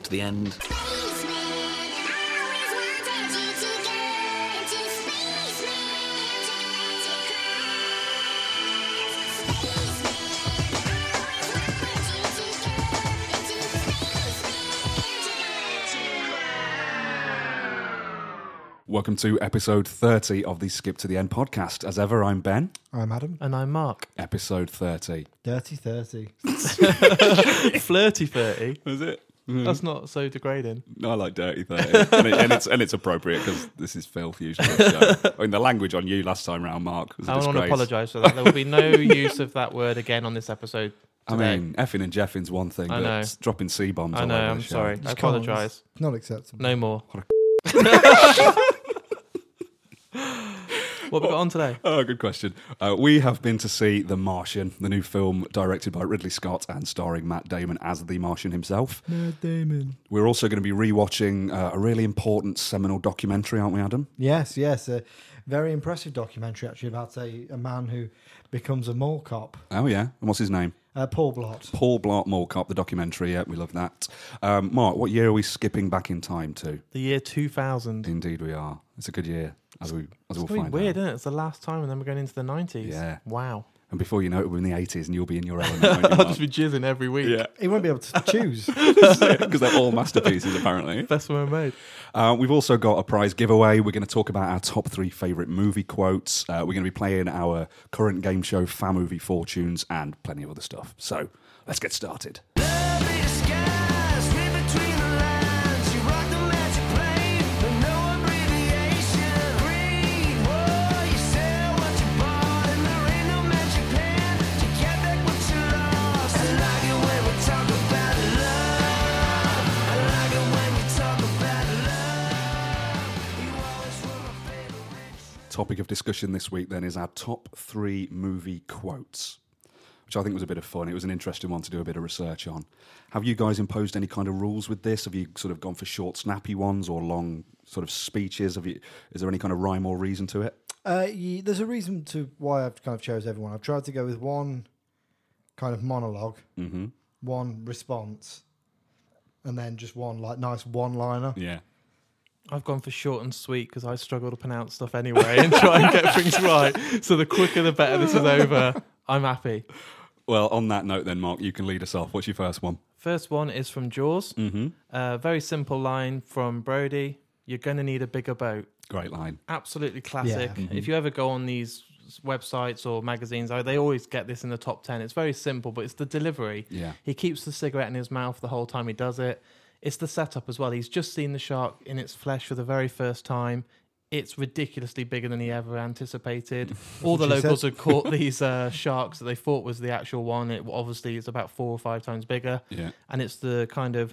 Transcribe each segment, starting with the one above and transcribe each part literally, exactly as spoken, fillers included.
to the end. Welcome to episode thirty of the Skip to the End podcast. As ever, I'm Ben. I'm Adam. And I'm Mark. Episode thirty. Dirty thirty. Flirty thirty. Is it? That's not so degrading. No, I like dirty thirty. and, it, and, it's, and it's appropriate because this is filth usually. So. I mean, the language on you last time round, Mark, was a I want to disgrace. apologise for that. There will be no use of that word again on this episode today. I mean, effing and jeffing's one thing, I but know. dropping C-bombs I all know, over I'm the show. sorry. I Just can't. apologise. It's not acceptable. No more. What have we got on today? Oh, good question. Uh, we have been to see The Martian, the new film directed by Ridley Scott and starring Matt Damon as the Martian himself. Matt Damon. We're also going to be rewatching uh, a really important seminal documentary, aren't we, Adam? Yes, yes. A very impressive documentary, actually, about a, a man who becomes a mall cop. Oh, yeah. And what's his name? Uh, Paul Blart. Paul Blart Mall Cop, the documentary. Yeah, we love that. Um, Mark, what year are we skipping back in time to? The year two thousand. Indeed we are. It's a good year, as, we, as we'll It's really find weird, out. isn't it? It's the last time and then we're going into the nineties. Yeah. Wow. And before you know it, we're in the eighties and you'll be in your element, won't you, I'll Mark? just be jizzing every week. Yeah, He won't be able to choose. because they're all masterpieces, apparently. Best one made. Uh, we've also got a prize giveaway. We're going to talk about our top three favourite movie quotes. Uh, we're going to be playing our current game show, Fan Movie Fortunes, and plenty of other stuff. So let's get started. Topic of discussion this week then is our top three movie quotes, which I think was a bit of fun. It was an interesting one to do a bit of research on. Have you guys imposed any kind of rules with this? Have you sort of gone for short, snappy ones or long sort of speeches? Have you? Is there any kind of rhyme or reason to it? Uh, yeah, there's a reason to why I've kind of chose everyone. I've tried to go with one kind of monologue, Mm-hmm. one response, and then just one like nice one-liner. Yeah. I've gone for short and sweet because I struggle to pronounce stuff anyway and try and get things right. So the quicker the better this is over. I'm happy. Well, on that note then, Mark, you can lead us off. What's your first one? First one is from Jaws. Mm-hmm. Uh, very simple line from Brody. You're going to need a bigger boat. Great line. Absolutely classic. Yeah. Mhm. If you ever go on these websites or magazines, they always get this in the top ten. It's very simple, but it's the delivery. Yeah. He keeps the cigarette in his mouth the whole time he does it. It's the setup as well. He's just seen the shark in its flesh for the very first time. It's ridiculously bigger than he ever anticipated. All the She locals said. had caught these uh, sharks that they thought was the actual one. It obviously is about four or five times bigger. Yeah. And it's the kind of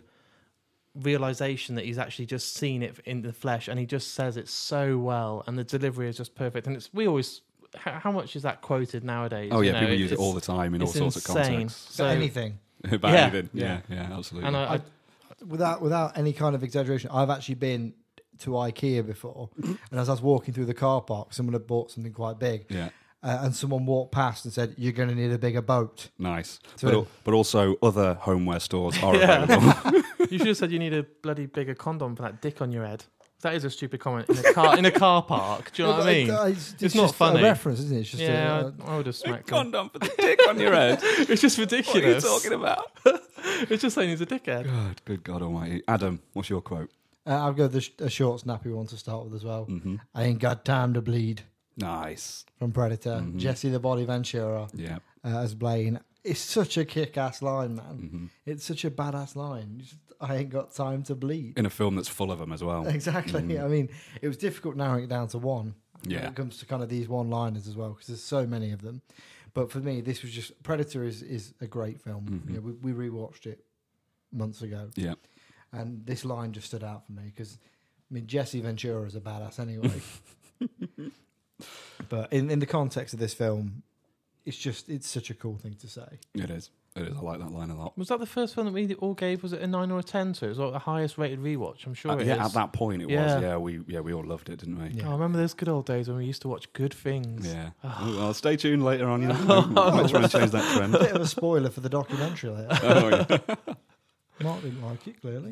realization that he's actually just seen it in the flesh, and he just says it so well, and the delivery is just perfect. And it's we always how, how much is that quoted nowadays? Oh, yeah, You know, people use it it's- all the time in all it's sorts of insane. contexts. So So anything. About Yeah. anything. Yeah, Yeah. yeah, absolutely. and I, I Without without any kind of exaggeration, I've actually been to IKEA before, and as I was walking through the car park, someone had bought something quite big, yeah. uh, and someone walked past and said, "You're going to need a bigger boat." Nice. So- But, al- but also other homeware stores are Yeah. available. you should have said you need a bloody bigger condom for that dick on your head. That is a stupid comment in a car in a car park. Do you know what I mean? It- it's, It's not just funny. a reference, isn't it? It's just yeah, a, uh, I, I would have A smacked him. condom for the dick on your head. It's just What are you ridiculous. talking about? It's just saying he's a dickhead. God, good God almighty. Adam, what's your quote? uh, I'll go the sh- a short, snappy one to start with as well. Mm-hmm. I ain't got time to bleed Nice. from Predator. Mhm. Jesse the Body Ventura Yeah. uh, as Blaine. It's such a kick-ass line, man. Mm-hmm. It's such a badass line. Just, I ain't got time to bleed. In a film that's full of them as well. Exactly. Mm. I mean, it was difficult narrowing it down to one when Yeah. it comes to kind of these one-liners as well, because there's so many of them. But for me, this was just Predator is is a great film. Mhm. You know, we, we rewatched it months ago, Yeah. and this line just stood out for me because I mean Jesse Ventura is a badass anyway. But in in the context of this film, it's just it's such a cool thing to say. It is. It is. I like that line a lot. Was that the first film that we all gave? Was it a nine or a ten? So it was like the highest rated rewatch. I'm sure Uh, it yeah, is. at that point it Yeah. was. Yeah, we yeah we all loved it, didn't we? Yeah. Oh, I remember those good old days when we used to watch good things. Yeah. well, stay tuned later on. You know, we might try and change that trend. A bit of a spoiler for the documentary later. Oh, yeah. Mark didn't like it clearly.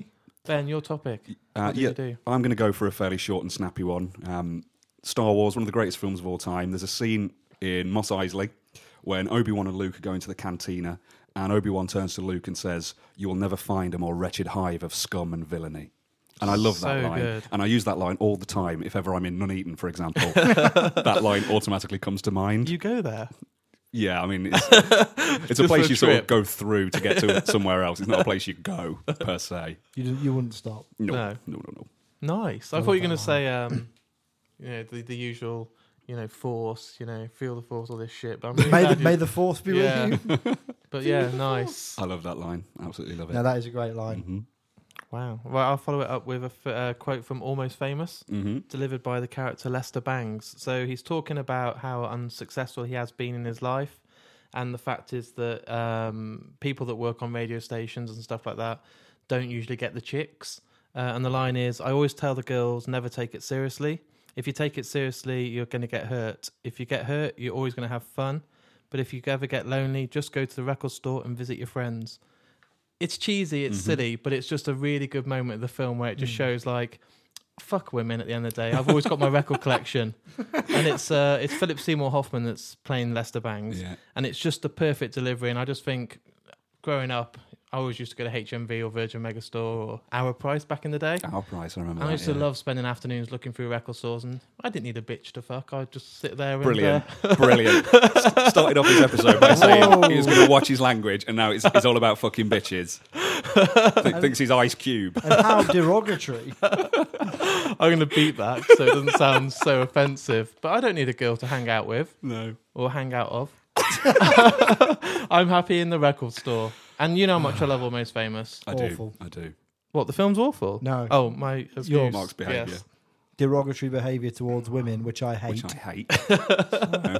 Ben, your topic. Uh, What did yeah, you do? I'm going to go for a fairly short and snappy one. Um, Star Wars, one of the greatest films of all time. There's a scene in Mos Eisley when Obi-Wan and Luke are going to the cantina, and Obi-Wan turns to Luke and says, "You will never find a more wretched hive of scum and villainy." And I love that So line. good. And I use that line all the time. If ever I'm in Nuneaton, for example, that line automatically comes to mind. You go there. Yeah, I mean, it's, it's a Just place for a you sort of trip. go through to get to somewhere else. It's not a place you go, per se. You didn't- you wouldn't stop. No, No. no, no, no. Nice. I I thought you were love going to that say, um, you know, the, the usual, you know, force, you know, feel the force, all this shit. But I'm really May the, glad you- may the force be Yeah. with you. But yeah, nice. I love that line. Absolutely love it. No, that is a great line. hmm Wow. Well, I'll follow it up with a f- uh, quote from Almost Famous, hmm delivered by the character Lester Bangs. So he's talking about how unsuccessful he has been in his life. And the fact is that um, people that work on radio stations and stuff like that don't usually get the chicks. Uh, and the line is, I always tell the girls, never take it seriously. If you take it seriously, you're going to get hurt. If you get hurt, you're always going to have fun. But if you ever get lonely, just go to the record store and visit your friends. It's cheesy, it's Mhm. silly, but it's just a really good moment of the film where it just Mm. shows like, fuck women at the end of the day. I've always got my record collection. And it's uh, it's Philip Seymour Hoffman that's playing Lester Bangs. Yeah. And it's just the perfect delivery. And I just think, growing up, I always used to go to H M V or Virgin Megastore or Our Price back in the day. Our price, I remember. And I that, used to yeah. love spending afternoons looking through record stores, and I didn't need a bitch to fuck. I'd just sit there. Brilliant, And, uh, brilliant. S- Started off his episode by saying Whoa. he was going to watch his language, and now it's, it's all about fucking bitches. Th- thinks he's Ice Cube. And how derogatory. I'm going to beat that so it doesn't sound so offensive. But I don't need a girl to hang out with No. or hang out of. I'm happy in the record store. And you know how much I love Almost Famous. I do. Awful. I do. What, the film's awful? No. Oh, my abuse. Yours. Mark's behaviour. Yes. Derogatory behaviour towards women, which I hate. Which I hate.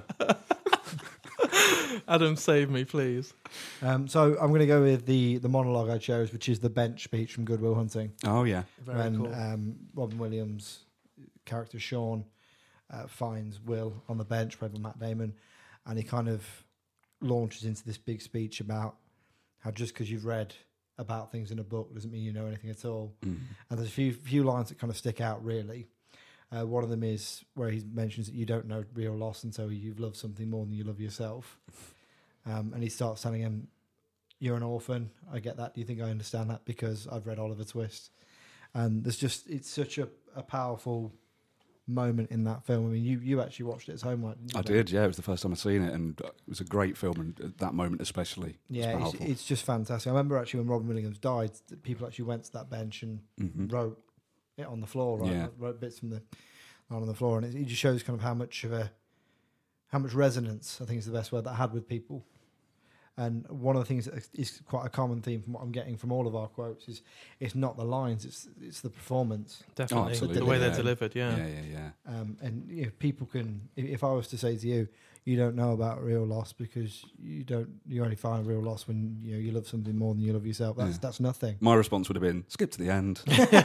Adam, save me, please. Um, so I'm going to go with the, the monologue I chose, which is the bench speech from Good Will Hunting. Oh, yeah. Very when cool. um, Robin Williams' character Sean uh, finds Will on the bench, played by Matt Damon, and he kind of launches into this big speech about how just because you've read about things in a book doesn't mean you know anything at all. Mm. And there's a few few lines that kind of stick out, really. Uh, one of them is where he mentions that you don't know real loss until you've loved something more than you love yourself. Um, and he starts telling him, "You're an orphan. I get that. Do you think I understand that? Because I've read Oliver Twist." And there's just, it's such a, a powerful moment in that film. I mean, you, you actually watched it at home, right? I did, yeah. It was the first time I'd seen it, and it was a great film, and at that moment especially. Yeah, it was it's, powerful. it's just fantastic. I remember actually when Robin Williams died, that people actually went to that bench and Mhm. wrote it on the floor, right? Yeah. Wrote bits from the on the floor, and it, it just shows kind of how much of a how much resonance, I think is the best word, that had with people. And one of the things that is quite a common theme from what I'm getting from all of our quotes is it's not the lines, it's it's the performance. Definitely. absolutely, The way they're yeah. delivered, yeah. Yeah, yeah, yeah. Um, and you know, people can, if, if I was to say to you, you don't know about real loss because you don't, you only find real loss when you know you love something more than you love yourself. That's Yeah. that's nothing. My response would have been, skip to the end.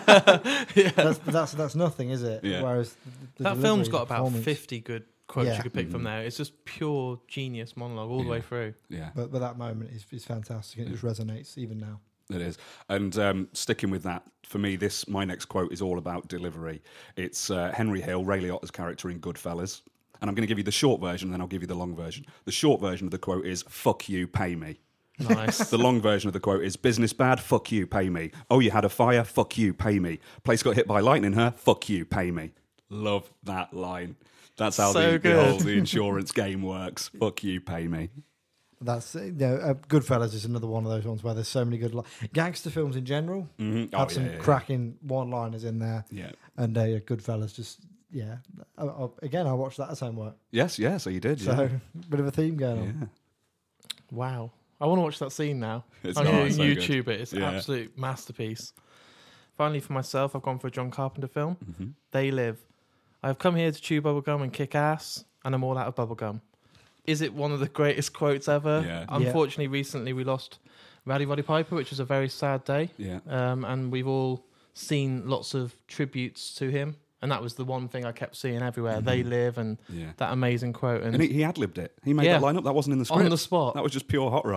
yeah. That's that's that's nothing, is it? Yeah. Whereas the, the That delivery, film's the got about performance- fifty good quotes Yeah. you could pick from Mhm. there. It's just pure genius monologue all the Yeah. way through. Yeah. But but that moment is is fantastic and it just resonates even now. It is. And um, sticking with that, for me, this my next quote is all about delivery. It's uh, Henry Hill, Ray Liotta's character in Goodfellas. And I'm going to give you the short version, and then I'll give you the long version. The short version of the quote is, fuck you, pay me. Nice. The long version of the quote is, business bad, fuck you, pay me. Oh, you had a fire, fuck you, pay me. Place got hit by lightning, huh? Fuck you, pay me. Love that line. That's how So the, the, good. whole, the insurance game works. Fuck you, pay me. That's you know, uh, Goodfellas is another one of those ones where there's so many good li- gangster films in general Mm-hmm. have some cracking one-liners in there, Yeah. and uh, yeah, Goodfellas just yeah. I, I, again, I watched that at homework, Yes, yeah, so you did. so Yeah. bit of a theme going on. yeah. Wow. I want to watch that scene now. It's I'm not, going it's to so good. YouTube it. It's an Yeah. absolute masterpiece. Finally, for myself, I've gone for a John Carpenter film. Mhm. They Live. I've come here to chew bubblegum and kick ass, and I'm all out of bubblegum. Is it one of the greatest quotes ever? Yeah. Unfortunately, recently we lost Rowdy Roddy Piper, which was a very sad day. Yeah. Um, and we've all seen lots of tributes to him. And that was the one thing I kept seeing everywhere. Mhm. They Live, and Yeah. that amazing quote. And, And he, he ad-libbed it. He made Yeah. that line up. That wasn't in the script. on the spot. That was just pure hot rod.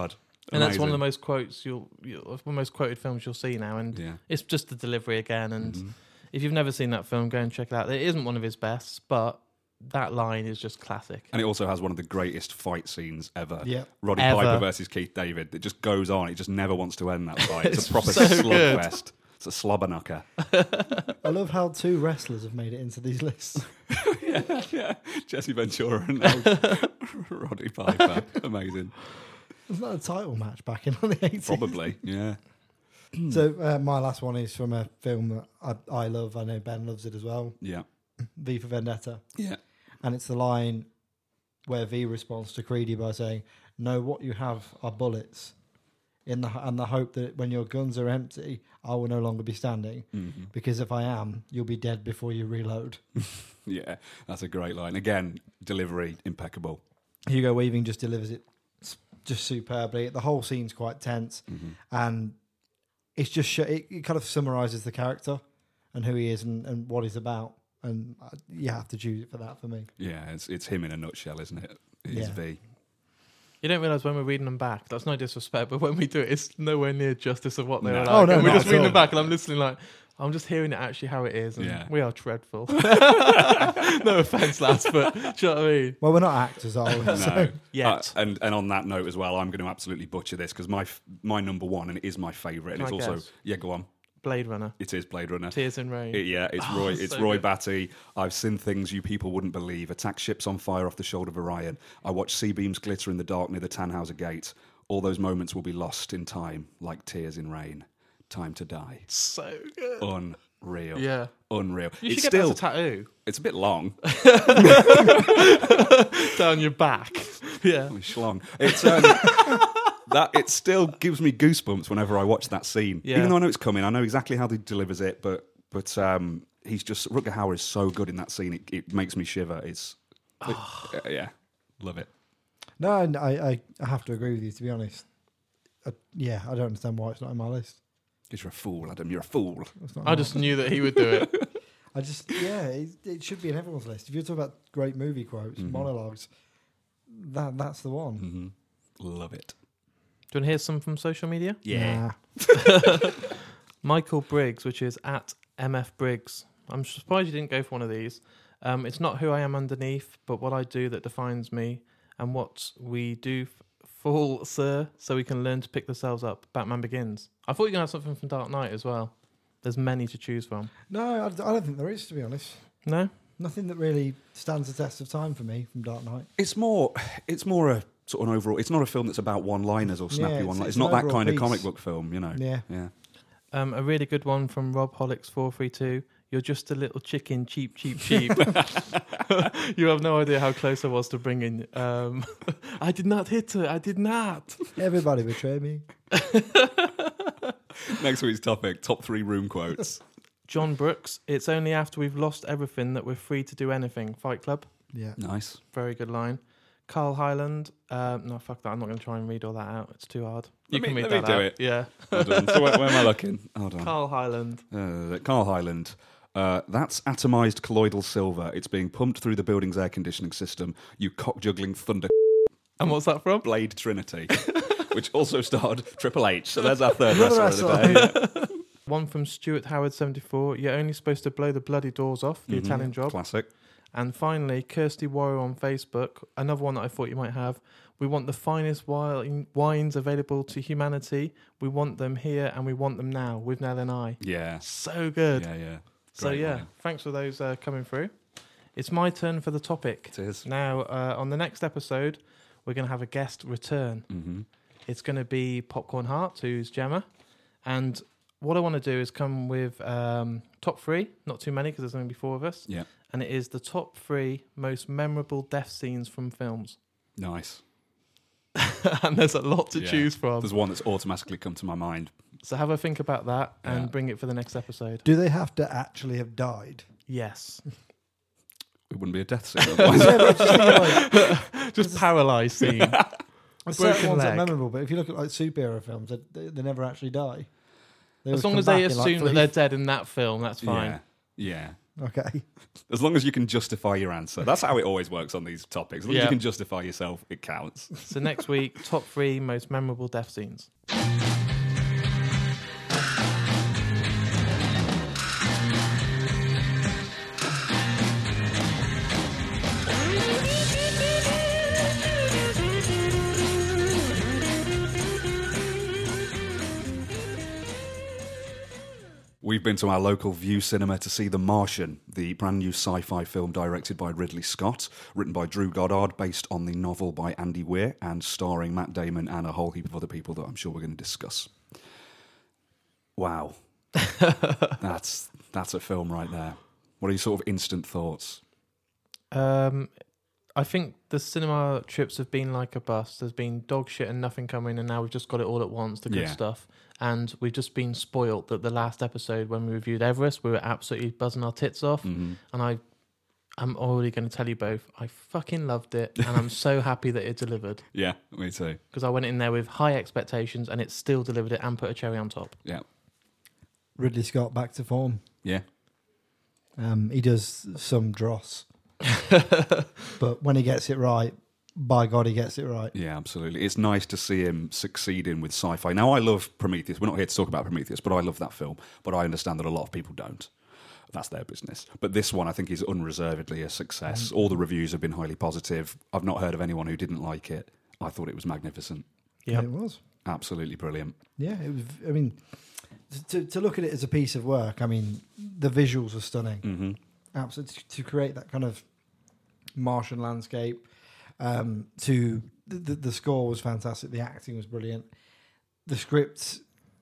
And that's one of the Amazing. most quotes you'll, you'll one of the most quoted films you'll see now, and Yeah. it's just the delivery again. And Mhm. if you've never seen that film, go and check it out. It isn't one of his best, but that line is just classic. And it also has one of the greatest fight scenes ever. Yeah. Roddy Ever. Piper versus Keith David. It just goes on. It just never wants to end that fight. It's, It's a proper so good. slugfest. It's a slobberknocker. I love how two wrestlers have made it into these lists. yeah, yeah. Jesse Ventura and uh, Roddy Piper. Amazing. Wasn't that a title match back in the eighties? Probably, yeah. So uh, my last one is from a film that I, I love. I know Ben loves it as well. Yeah. V for Vendetta. Yeah. And it's the line where V responds to Creedy by saying, "No, what you have are bullets." In the and the hope that when your guns are empty, I will no longer be standing. Mm-hmm. Because if I am, you'll be dead before you reload. Yeah, that's a great line. Again, delivery impeccable. Hugo Weaving just delivers it s- just superbly. The whole scene's quite tense, Mm-hmm. and it's just sh- it, it kind of summarises the character and who he is and, and what he's about. And uh, you have to choose it for that for me. Yeah, it's it's him in a nutshell, isn't it? It is Yeah. V. You don't realise when we're reading them back, that's no disrespect, but when we do it, it's nowhere near justice of what they No. were like. Oh, no, and we're not just at reading all. them back, and I'm listening like, I'm just hearing it actually how it is, and Yeah. we are dreadful. No offence, lads, but do you know what I mean? Well, we're not actors, are we? No. So, Yet. Uh, and and on that note as well, I'm going to absolutely butcher this because my f- my number one, and it is my favourite, and Can it's I also guess? yeah, go on. Blade Runner, It is Blade Runner. Tears in Rain. It- yeah, it's Oh, Roy. It's so Roy good. Batty. I've seen things you people wouldn't believe. Attack ships on fire off the shoulder of Orion. I watched sea beams glitter in the dark near the Tannhauser Gate. All those moments will be lost in time, like tears in rain. Time to die. So good. Unreal. Yeah. Unreal. You it's should get still. that as a tattoo It's a bit long. down your back. Yeah. Holy schlong. It's um, that it still gives me goosebumps whenever I watch that scene. Yeah. Even though I know it's coming, I know exactly how he delivers it. But but um, he's just Rutger Hauer is so good in that scene. It, it makes me shiver. It's it- uh, yeah, love it. no, I, I, I have to agree with you, to be honest. Uh, yeah, I don't understand why it's not on my list. Because you're a fool, Adam. You're a fool. It's not on I my just list. knew that he would do it. I just, yeah, it, it should be in everyone's list. If you're talking about great movie quotes, Mhm. monologues, that that's the one. hmm Love it. Do you want to hear some from social media? Nah. Michael Briggs, which is at M F Briggs. I'm surprised you didn't go for one of these. Um, it's not who I am underneath, but what I do that defines me, and what we do f- full, sir, so we can learn to pick themselves up. Batman Begins. I thought you were going to have something from Dark Knight as well. There's many to choose from. No, I, I don't think there is, to be honest. No? Nothing that really stands the test of time for me from Dark Knight. It's more. It's more a sort of an overall. It's not a film that's about one-liners or snappy Yeah, it's- one-liners. it's It's not an that overall kind of piece. comic book film, you know. Yeah. Yeah. Um, a really good one from Rob Hollix four three two. You're just a little chicken, cheap, cheap, cheap. You have no idea how close I was to bringing. Um, I did not hit her. I did not. Everybody betray me. Next week's topic: top three room quotes. John Brooks. It's only after we've lost everything that we're free to do anything. Fight Club. Yeah. Nice. Very good line. Carl Highland. Um, no, fuck that. I'm not going to try and read all that out. It's too hard. You Let can me- read let me that do out. it. Yeah. Hold on. So where, where am I looking? Hold on. Carl Highland. Uh, Carl Highland. Uh, that's atomized colloidal silver. It's being pumped through the building's air conditioning system. You cock-juggling thunder And what's that from? Blade Trinity, which also starred Triple H. So there's our third Another wrestler of the day. One from Stuart Howard seventy-four. You're only supposed to blow the bloody doors off. The Mhm. Italian Job. Classic. And finally, Kirsty Warrior on Facebook. Another one that I thought you might have. We want the finest wine, wines available to humanity. We want them here and we want them now with Nell and I. Yeah. So good. Yeah, yeah. so Great yeah, line. thanks for those uh, coming through. It's my turn for the topic. It is. Now, uh, on the next episode, we're going to have a guest return. Mm-hmm. It's going to be Popcorn Heart, who's Gemma. And what I want to do is come with um, top three, not too many because there's only four of us. Yeah. And it is the top three most memorable death scenes from films. Nice. And there's a lot to Yeah. choose from. There's one that's automatically come to my mind. So have a think about that and Yeah. bring it for the next episode. Do they have to actually have died? Yes. It wouldn't be a death scene otherwise. Yeah, but just think like, Just paralysed scene. there's certain Broken ones that are leg. memorable, but if you look at like superhero films, they, they, they never actually die. They As always long come as they back in, like, assume that three- they're dead in that film, that's fine. Yeah. Yeah. Okay. As long as you can justify your answer. That's how it always works on these topics. As long as Yeah. you can justify yourself, it counts. So next week, top three most memorable death scenes. We've been to our local View Cinema to see The Martian, the brand new sci-fi film directed by Ridley Scott, written by Drew Goddard, based on the novel by Andy Weir, and starring Matt Damon and a whole heap of other people that I'm sure we're going to discuss. Wow. that's that's a film right there. What are your sort of instant thoughts? Um, I think the cinema trips have been like a bust. There's been dog shit and nothing coming, and now we've just got it all at once, the good Yeah. stuff. And we've just been spoilt that the last episode when we reviewed Everest, we were absolutely buzzing our tits off. Mm-hmm. And I, I'm already going to tell you both, I fucking loved it, and I'm so happy that it delivered. Yeah, me too. Because I went in there with high expectations, and it still delivered it and put a cherry on top. Yeah. Ridley Scott back to form. Yeah. Um, he does some dross, but when he gets it right, by God, he gets it right. Yeah, absolutely. It's nice to see him succeeding with sci-fi. Now, I love Prometheus. We're not here to talk about Prometheus, but I love that film. But I understand that a lot of people don't. That's their business. But this one, I think, is unreservedly a success. Mm. All the reviews have been highly positive. I've not heard of anyone who didn't like it. I thought it was magnificent. Yeah, It was. Absolutely brilliant. Yeah, it was. I mean, to to look at it as a piece of work, I mean, the visuals are stunning. Mm-hmm. Absolutely, to create that kind of Martian landscape. Um, to the, the, the score was fantastic. The acting was brilliant. The script,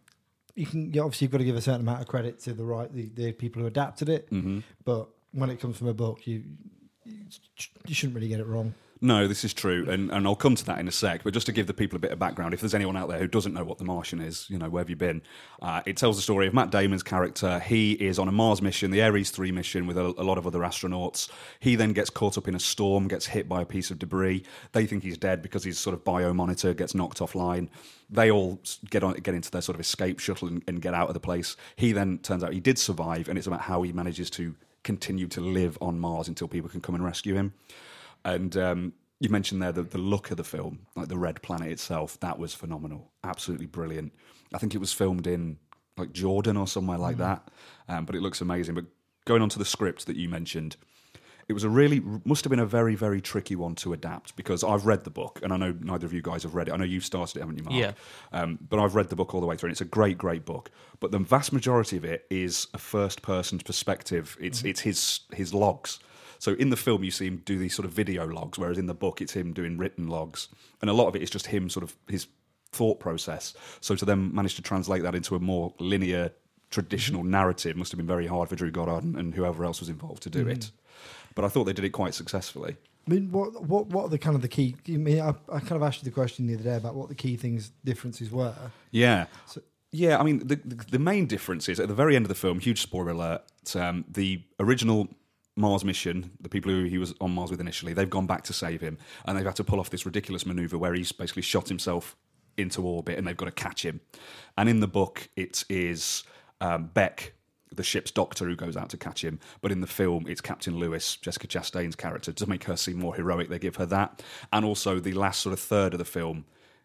you can you obviously you've got to give a certain amount of credit to the right the, the people who adapted it. Mm-hmm. But when it comes from a book, you you, you shouldn't really get it wrong. No, this is true, and, and I'll come to that in a sec, but just to give the people a bit of background, if there's anyone out there who doesn't know what The Martian is, you know, where have you been? Uh, it tells the story of Matt Damon's character. He is on a Mars mission, the Ares three mission, with a, a lot of other astronauts. He then gets caught up in a storm, gets hit by a piece of debris. They think he's dead because his sort of biomonitor gets knocked offline. They all get on, get into their sort of escape shuttle and, and get out of the place. He then, turns out he did survive, and it's about how he manages to continue to live on Mars until people can come and rescue him. And um, you mentioned there the, the look of the film, like the red planet itself, that was phenomenal. Absolutely brilliant. I think it was filmed in like Jordan or somewhere like mm-hmm. that, um, but it looks amazing. But going on to the script that you mentioned, it was a really, must have been a very, very tricky one to adapt, because I've read the book, and I know neither of you guys have read it. I know you've started it, haven't you, Mark? Yeah. Um, but I've read the book all the way through, and it's a great, great book. But the vast majority of it is a first-person perspective. It's mm-hmm. it's his his logs. So in the film, you see him do these sort of video logs, whereas in the book, it's him doing written logs. And a lot of it is just him sort of, his thought process. So to then manage to translate that into a more linear, traditional mm-hmm. narrative must have been very hard for Drew Goddard and, and whoever else was involved to do mm-hmm. it. But I thought they did it quite successfully. I mean, what what what are the kind of the key? I mean, I, I kind of asked you the question the other day about what the key things differences were. Yeah. So, Yeah, I mean, the, the the main difference is at the very end of the film, huge spoiler alert, um, the original Mars mission, the people who he was on Mars with initially, they've gone back to save him, and they've had to pull off this ridiculous maneuver where he's basically shot himself into orbit, and they've got to catch him. And in the book, it is um, Beck, the ship's doctor, who goes out to catch him. But in the film, it's Captain Lewis, Jessica Chastain's character. To make her seem more heroic, they give her that. And also, the last sort of third of the film,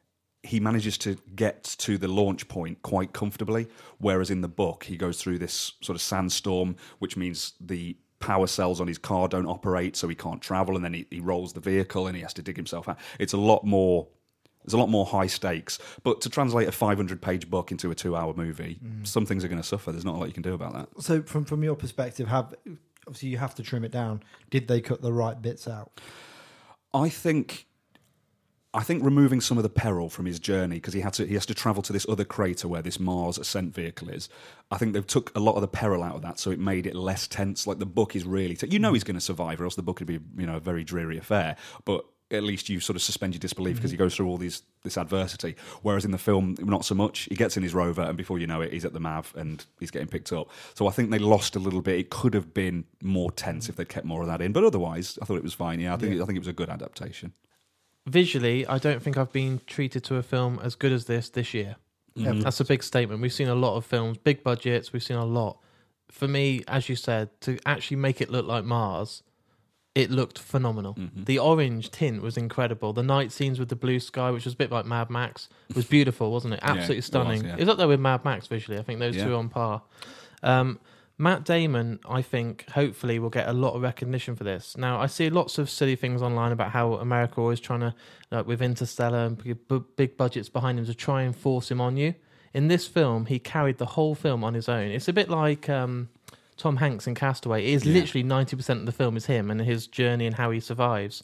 he manages to get to the launch point quite comfortably, whereas in the book, he goes through this sort of sandstorm, which means the power cells on his car don't operate, so he can't travel, and then he, he rolls the vehicle and he has to dig himself out. It's a lot more... There's a lot more high stakes. But to translate a five hundred page book into a two-hour movie, mm. some things are going to suffer. There's not a lot you can do about that. So from from your perspective, have obviously you have to trim it down. Did they cut the right bits out? I think... I think removing some of the peril from his journey, because he had to, he has to travel to this other crater where this Mars ascent vehicle is. I think they've took a lot of the peril out of that, so it made it less tense. Like the book is really, t- you know, he's going to survive, or else the book would be, you know, a very dreary affair. But at least you sort of suspend your disbelief because mm-hmm. he goes through all these this adversity. Whereas in the film, not so much. He gets in his rover, and before you know it, he's at the M A V and he's getting picked up. So I think they lost a little bit. It could have been more tense if they'd kept more of that in. But otherwise, I thought it was fine. Yeah, I think yeah. I think it was a good adaptation. Visually, I don't think I've been treated to a film as good as this this year. Mm-hmm. That's a big statement. We've seen a lot of films, big budgets. We've seen a lot. for me, as you said, to actually make it look like Mars, it looked phenomenal. Mm-hmm. The orange tint was incredible. The night scenes with the blue sky, which was a bit like Mad Max, was beautiful, wasn't it? Absolutely it was, stunning. It yeah. was up there with Mad Max visually. I think those Yeah. two are on par. Um, Matt Damon, I think, hopefully will get a lot of recognition for this. Now, I see lots of silly things online about how America always trying to, like with Interstellar and big, big budgets behind him, to try and force him on you. In this film, he carried the whole film on his own. It's a bit like um, Tom Hanks in Castaway. It is Yeah. literally ninety percent of the film is him and his journey and how he survives.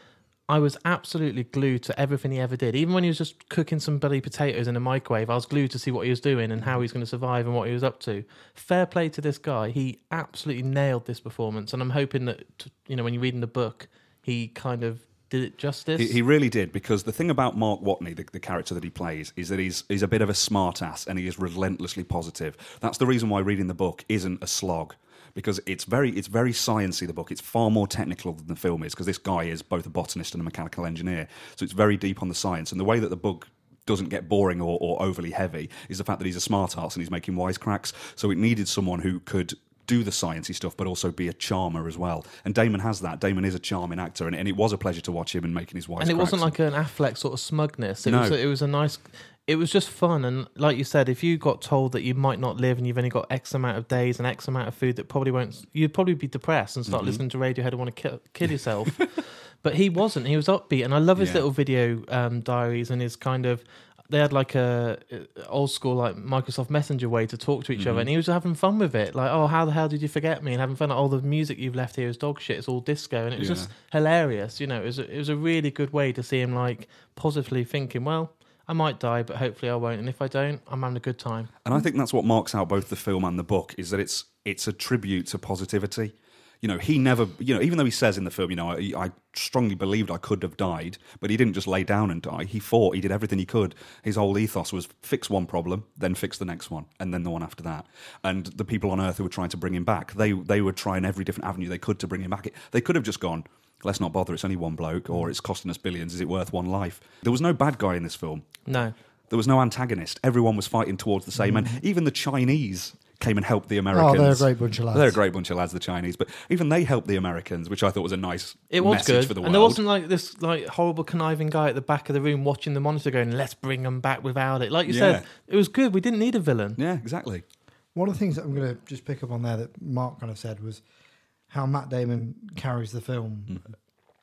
I was absolutely glued to everything he ever did. Even when he was just cooking some bloody potatoes in a microwave, I was glued to see what he was doing and how he was going to survive and what he was up to. Fair play to this guy. He absolutely nailed this performance. And I'm hoping that, you know, when you read in the book, he kind of did it justice. He, he really did, because the thing about Mark Watney, the, the character that he plays, is that he's he's a bit of a smartass and he is relentlessly positive. That's the reason why reading the book isn't a slog, because it's very it's very sciencey, the book. It's far more technical than the film is, because this guy is both a botanist and a mechanical engineer. So it's very deep on the science. And the way that the book doesn't get boring or, or overly heavy is the fact that he's a smart ass and he's making wisecracks. So it needed someone who could do the sciencey stuff but also be a charmer as well. And Damon has that. Damon is a charming actor, and, and it was a pleasure to watch him and making his wisecracks. And it wasn't like an Affleck sort of smugness. It No. was a, it was a nice... It was just fun, and like you said, if you got told that you might not live and you've only got X amount of days and X amount of food, that probably won't, you'd probably be depressed and start Mm-hmm. listening to Radiohead and want to kill, kill yourself. But he wasn't. He was upbeat, and I love his Yeah. little video um, diaries and his kind of. They had like a a old school like Microsoft Messenger way to talk to each Mm-hmm. other, and he was having fun with it. Like, oh, how the hell did you forget me? And having fun. Like, all the music you've left here is dog shit. It's all disco, and it was Yeah. just hilarious. You know, it was a, it was a really good way to see him like positively thinking, well, I might die, but hopefully I won't. And if I don't, I'm having a good time. And I think that's what marks out both the film and the book, is that it's it's a tribute to positivity. You know, he never, you know, even though he says in the film, you know, I, I strongly believed I could have died, but he didn't just lay down and die. He fought, he did everything he could. His whole ethos was fix one problem, then fix the next one, and then the one after that. And the people on Earth who were trying to bring him back, they they were trying every different avenue they could to bring him back. They could have just gone, let's not bother, it's only one bloke, or it's costing us billions, is it worth one life? There was no bad guy in this film. No. There was no antagonist. Everyone was fighting towards the same end. Even the Chinese came and helped the Americans. Oh, they're a great bunch of lads. They're a great bunch of lads, the Chinese. But even they helped the Americans, which I thought was a nice It was message good, for the world. and there wasn't like this like horrible conniving guy at the back of the room watching the monitor going, "Let's bring them back without it." Like you Yeah. said, it was good. We didn't need a villain. Yeah, exactly. One of the things that I'm going to just pick up on there that Mark kind of said was how Matt Damon carries the film. Mm-hmm.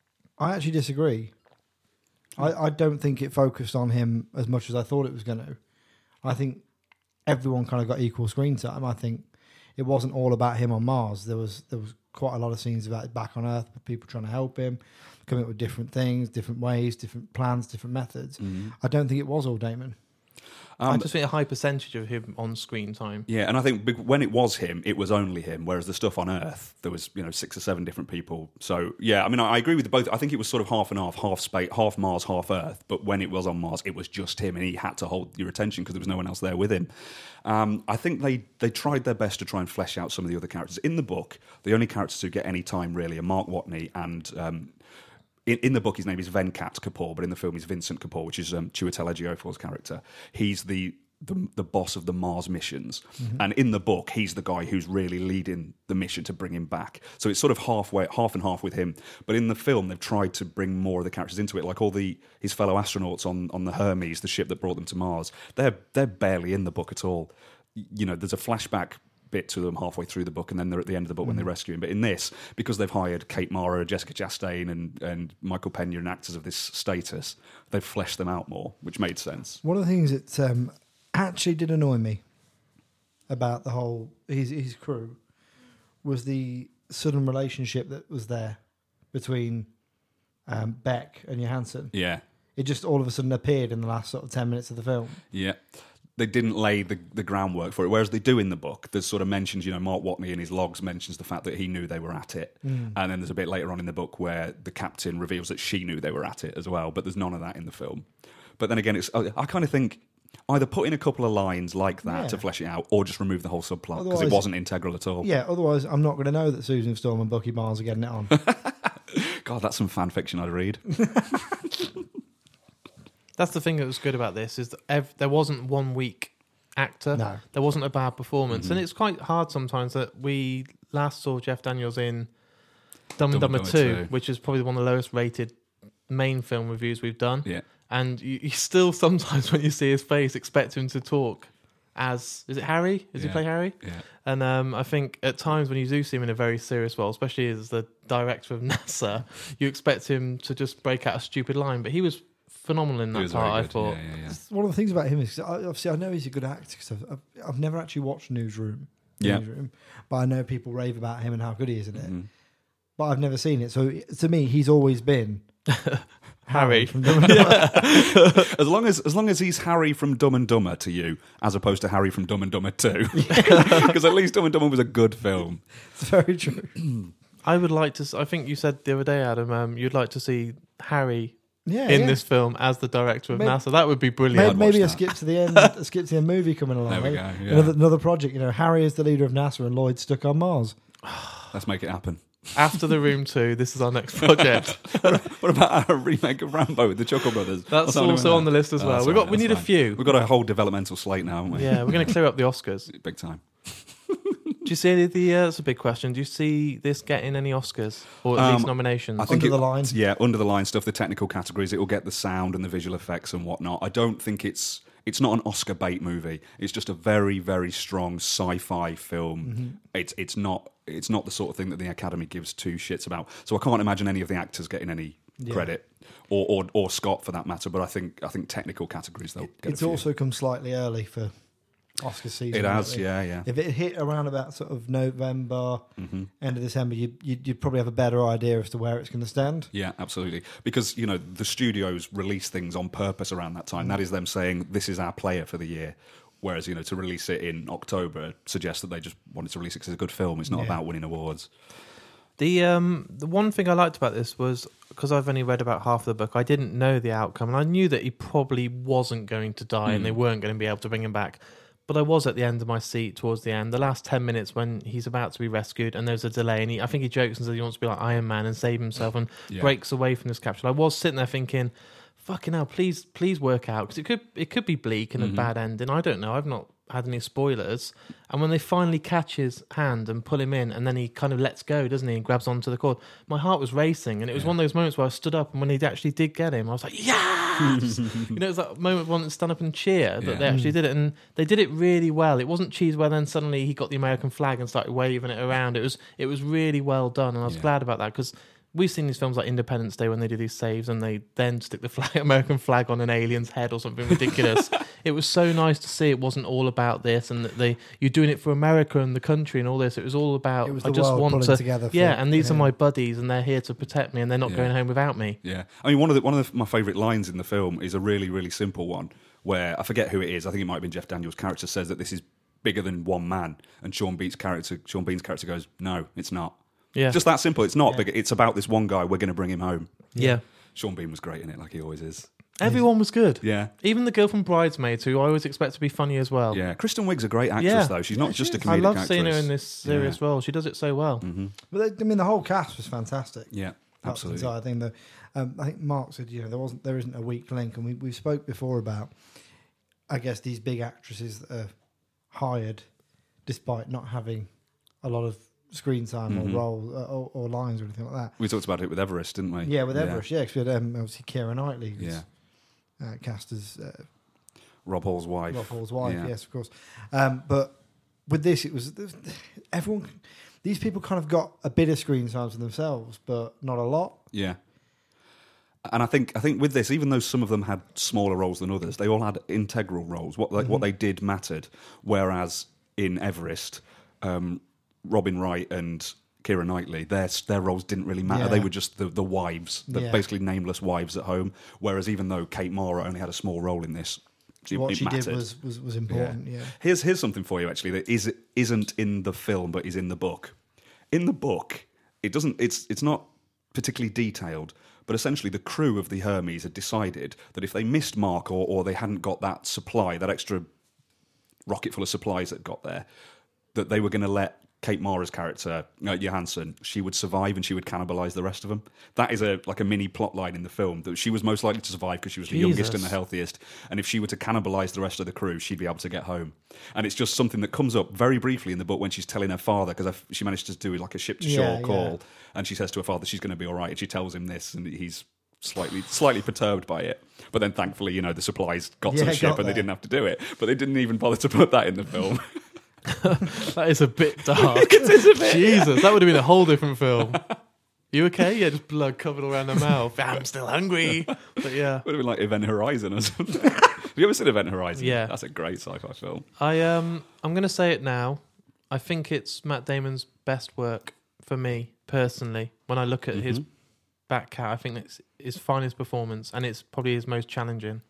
I actually disagree. I, I don't think it focused on him as much as I thought it was going to. I think everyone kind of got equal screen time. I think it wasn't all about him on Mars. There was there was quite a lot of scenes about it back on Earth, people trying to help him, coming up with different things, different ways, different plans, different methods. I don't think it was all Damon. I Um, just think a high percentage of him on screen time. yeah, and I think big- when it was him, it was only him. Whereas the stuff on Earth, there was you know six or seven different people. So yeah, I mean, I, I agree with both. I think it was sort of half and half, half space, half Mars, half Earth. But when it was on Mars, it was just him, and he had to hold your attention because there was no one else there with him. Um, I think they they tried their best to try and flesh out some of the other characters in the book. The only characters who get any time really are Mark Watney and. Um, In, in the book, his name is Venkat Kapoor, but in the film, he's Vincent Kapoor, which is um, Chiwetel Ejiofor's character. He's the, the the boss of the Mars missions, Mm-hmm. and in the book, he's the guy who's really leading the mission to bring him back. So it's sort of halfway, half and half with him. But in the film, they've tried to bring more of the characters into it, like all the his fellow astronauts on on the Hermes, the ship that brought them to Mars. They're they're barely in the book at all. You know, there's a flashback bit to them halfway through the book, and then they're at the end of the book when they rescue him. But in this, because they've hired Kate Mara, Jessica Chastain, and, and Michael Pena and actors of this status, they've fleshed them out more, which made sense. One of the things that um, actually did annoy me about the whole his his crew was the sudden relationship that was there between um, Beck and Johansson. Yeah, It just all of a sudden appeared in the last sort of ten minutes of the film. yeah. They didn't lay the, the groundwork for it, whereas they do in the book. There's sort of mentions, you know, Mark Watney in his logs mentions the fact that he knew they were at it. Mm. And then there's a bit later on in the book where the captain reveals that she knew they were at it as well, but there's none of that in the film. But then again, it's I, I kind of think either put in a couple of lines like that Yeah. to flesh it out, or just remove the whole subplot, because it Otherwise- wasn't integral at all. Yeah, otherwise I'm not going to know that Susan Storm and Bucky Barnes are getting it on. God, that's some fan fiction I'd read. That's the thing that was good about this is that ev- there wasn't one week actor. No. There wasn't a bad performance, Mhm. and it's quite hard sometimes that we last saw Jeff Daniels in Dumb and Dumb Dumber and two, Dumber two. which is probably one of the lowest rated main film reviews we've done. Yeah. And you, you still sometimes, when you see his face, expect him to talk as is it Harry? Does he Yeah. play Harry? Yeah. And um, I think at times when you do see him in a very serious role, especially as the director of NASA, you expect him to just break out a stupid line. But he was phenomenal in He that was part, very I good. thought. Yeah, yeah, yeah. One of the things about him is, 'cause I, obviously, I know he's a good actor because I've, I've, I've never actually watched Newsroom. Yeah. Newsroom, but I know people rave about him and how good he is in it. Mhm. But I've never seen it. So to me, he's always been Harry. from Dumb and Dumber. As long as as long as he's Harry from Dumb and Dumber to you, as opposed to Harry from Dumb and Dumber two, because at least Dumb and Dumber was a good film. It's very true. I would like to. s- I think you said the other day, Adam, um, you'd like to see Harry Yeah, in yeah. this film as the director of Maybe- NASA. That would be Maybe, brilliant. I'd maybe a watch that. skip to the end, a skip to the end movie coming along. There we Maybe go. Yeah. Another, another project. You know, Harry is the leader of NASA and Lloyd's stuck on Mars. Let's make it happen. After The Room two, this is our next project. What about a remake of Rambo with the Chuckle Brothers? That's What's happening also with on the that? list as Oh, well. that's We got. fine, We that's need a fine. few. We've got a whole developmental slate now, haven't we? Yeah, we're going to clear up the Oscars. Big time. Do you see any of the? Uh, that's a big question. Do you see this getting any Oscars or at least Um, nominations? I think Under it- the line. Yeah, under the line stuff, the technical categories, it will get the sound and the visual effects and whatnot. I don't think it's it's not an Oscar bait movie. It's just a very, very strong sci-fi film. Mm-hmm. It's it's not it's not the sort of thing that the Academy gives two shits about. So I can't imagine any of the actors getting any Yeah. credit, or, or or Scott for that matter. But I think I think technical categories they'll get. It's a few. also come slightly early for Oscar season. it has, really. yeah, yeah. If it hit around about sort of November, hmm end of December, you, you'd, you'd probably have a better idea as to where it's going to stand. Yeah, absolutely. Because, you know, the studios release things on purpose around that time. That is them saying, this is our player for the year. Whereas, you know, to release it in October suggests that they just wanted to release it because it's a good film. It's not Yeah. about winning awards. The um the one thing I liked about this was because I've only read about half of the book, I didn't know the outcome, and I knew that he probably wasn't going to die, and Mm. they weren't going to be able to bring him back. But I was at the end of my seat towards the end, the last ten minutes when he's about to be rescued, and there's a delay, and he, I think he jokes and says he wants to be like Iron Man and save himself, and Yeah. breaks away from this capsule. I was sitting there thinking, "Fucking hell, please, please work out," because it could it could be bleak and Mhm. a bad ending. I don't know. I've not had any spoilers. And when they finally catch his hand and pull him in, and then he kind of lets go, doesn't he, and grabs onto the cord, my heart was racing, and it was Yeah. one of those moments where I stood up, and when he actually did get him, I was like, yes! You know, it was that moment when to stand up and cheer that Yeah. they actually did it, and they did it really well. It wasn't cheese where then suddenly he got the American flag and started waving it around. It was it was really well done, and I was Yeah. glad about that, because we've seen these films like Independence Day when they do these saves and they then stick the flag, American flag on an alien's head or something ridiculous. It was so nice to see it wasn't all about this, and that they you're doing it for America and the country and all this. It was all about It was I the just world want pulling to together for- yeah, and these yeah. are my buddies and they're here to protect me and they're not Yeah. going home without me. Yeah, I mean, one of the, one of the, my favourite lines in the film is a really, really simple one where I forget who it is. I think it might have been Jeff Daniels' character says that this is bigger than one man, and Sean Bean's character, Sean Bean's character goes, "No, it's not." Yeah, Just that simple. It's not Yeah. bigger. It's about this one guy. We're going to bring him home. yeah. Sean Bean was great in it, like he always is. Everyone was good. Yeah, Even the girl from Bridesmaids, who I always expect to be funny as well. yeah. Kristen Wiig's a great actress, Yeah. though. She's Yeah, not just she a is. comedic I love actress. seeing her in this serious role. She does it so well. hmm But they, I mean, the whole cast was fantastic. Yeah, absolutely. So I think that um, I think Mark said, you know, there wasn't, there isn't a weak link, and we we spoke before about, I guess, these big actresses that are hired despite not having a lot of screen time Mhm. or role uh, or, or lines or anything like that. We talked about it with Everest, didn't we? Yeah, with Everest, yeah, because we had um, obviously Keira Knightley, who's Yeah. uh, cast as uh, Rob Hall's wife. Rob Hall's wife. Yeah. Yes, of course. Um, but with this, it was everyone. These people kind of got a bit of screen time for themselves, but not a lot. Yeah. And I think I think with this, even though some of them had smaller roles than others, they all had integral roles. What like, Mm-hmm. what they did mattered. Whereas in Everest, um, Robin Wright and Keira Knightley, their their roles didn't really matter. Yeah. They were just the, the wives, the Yeah. basically nameless wives at home. Whereas even though Kate Mara only had a small role in this, it, what it she mattered. did was, was, was important. Yeah. Here's here's something for you actually that is isn't in the film but is in the book. In the book, it doesn't. It's it's not particularly detailed, but essentially the crew of the Hermes had decided that if they missed Mark or or they hadn't got that supply, that extra rocket full of supplies that got there, that they were going to let Kate Mara's character, uh, Johansson, she would survive and she would cannibalize the rest of them. That is a like a mini plot line in the film, that she was most likely to survive because she was the Jesus. youngest and the healthiest. And if she were to cannibalize the rest of the crew, she'd be able to get home. And it's just something that comes up very briefly in the book when she's telling her father, because she managed to do like a ship-to-shore Yeah, call, yeah. and she says to her father she's going to be all right, and she tells him this, and he's slightly slightly perturbed by it. But then thankfully, you know, the supplies got Yeah, to the ship got and they there. didn't have to do it. But they didn't even bother to put that in the film. That is a bit dark. Jesus, that would have been a whole different film. You okay? Yeah, just blood covered all around the mouth. I'm still hungry. But yeah, Would have been like Event Horizon or something. Have you ever seen Event Horizon? Yeah. That's a great sci-fi film. I um, I'm gonna say it now. I think it's Matt Damon's best work for me personally. When I look at his Mhm. back cat, I think it's his finest performance, and it's probably his most challenging.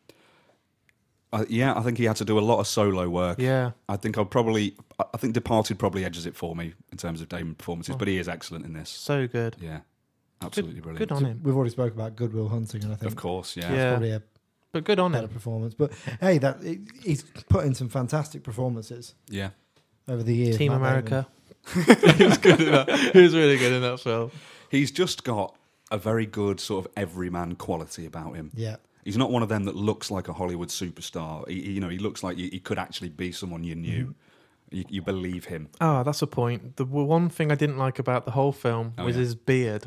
Uh, yeah, I think he had to do a lot of solo work. Yeah, I think I'll probably, I I think Departed probably edges it for me in terms of Damon performances, Oh. but he is excellent in this. so good. Yeah, absolutely brilliant. Good on him. We've already spoke about Good Will Hunting, and I think Of course, yeah. Yeah. probably a But good on better him. performance. But hey, that he- he's put in some fantastic performances Yeah. over the years. Team Matt Damon. America. he was good in that. He was really good in that film. He's just got a very good sort of everyman quality about him. Yeah, He's not one of them that looks like a Hollywood superstar. He, he- you know, he looks like he, he could actually be someone you knew. Mm-hmm. You, you believe him. Ah, that's a point. The w- one thing I didn't like about the whole film Oh, was yeah. his beard.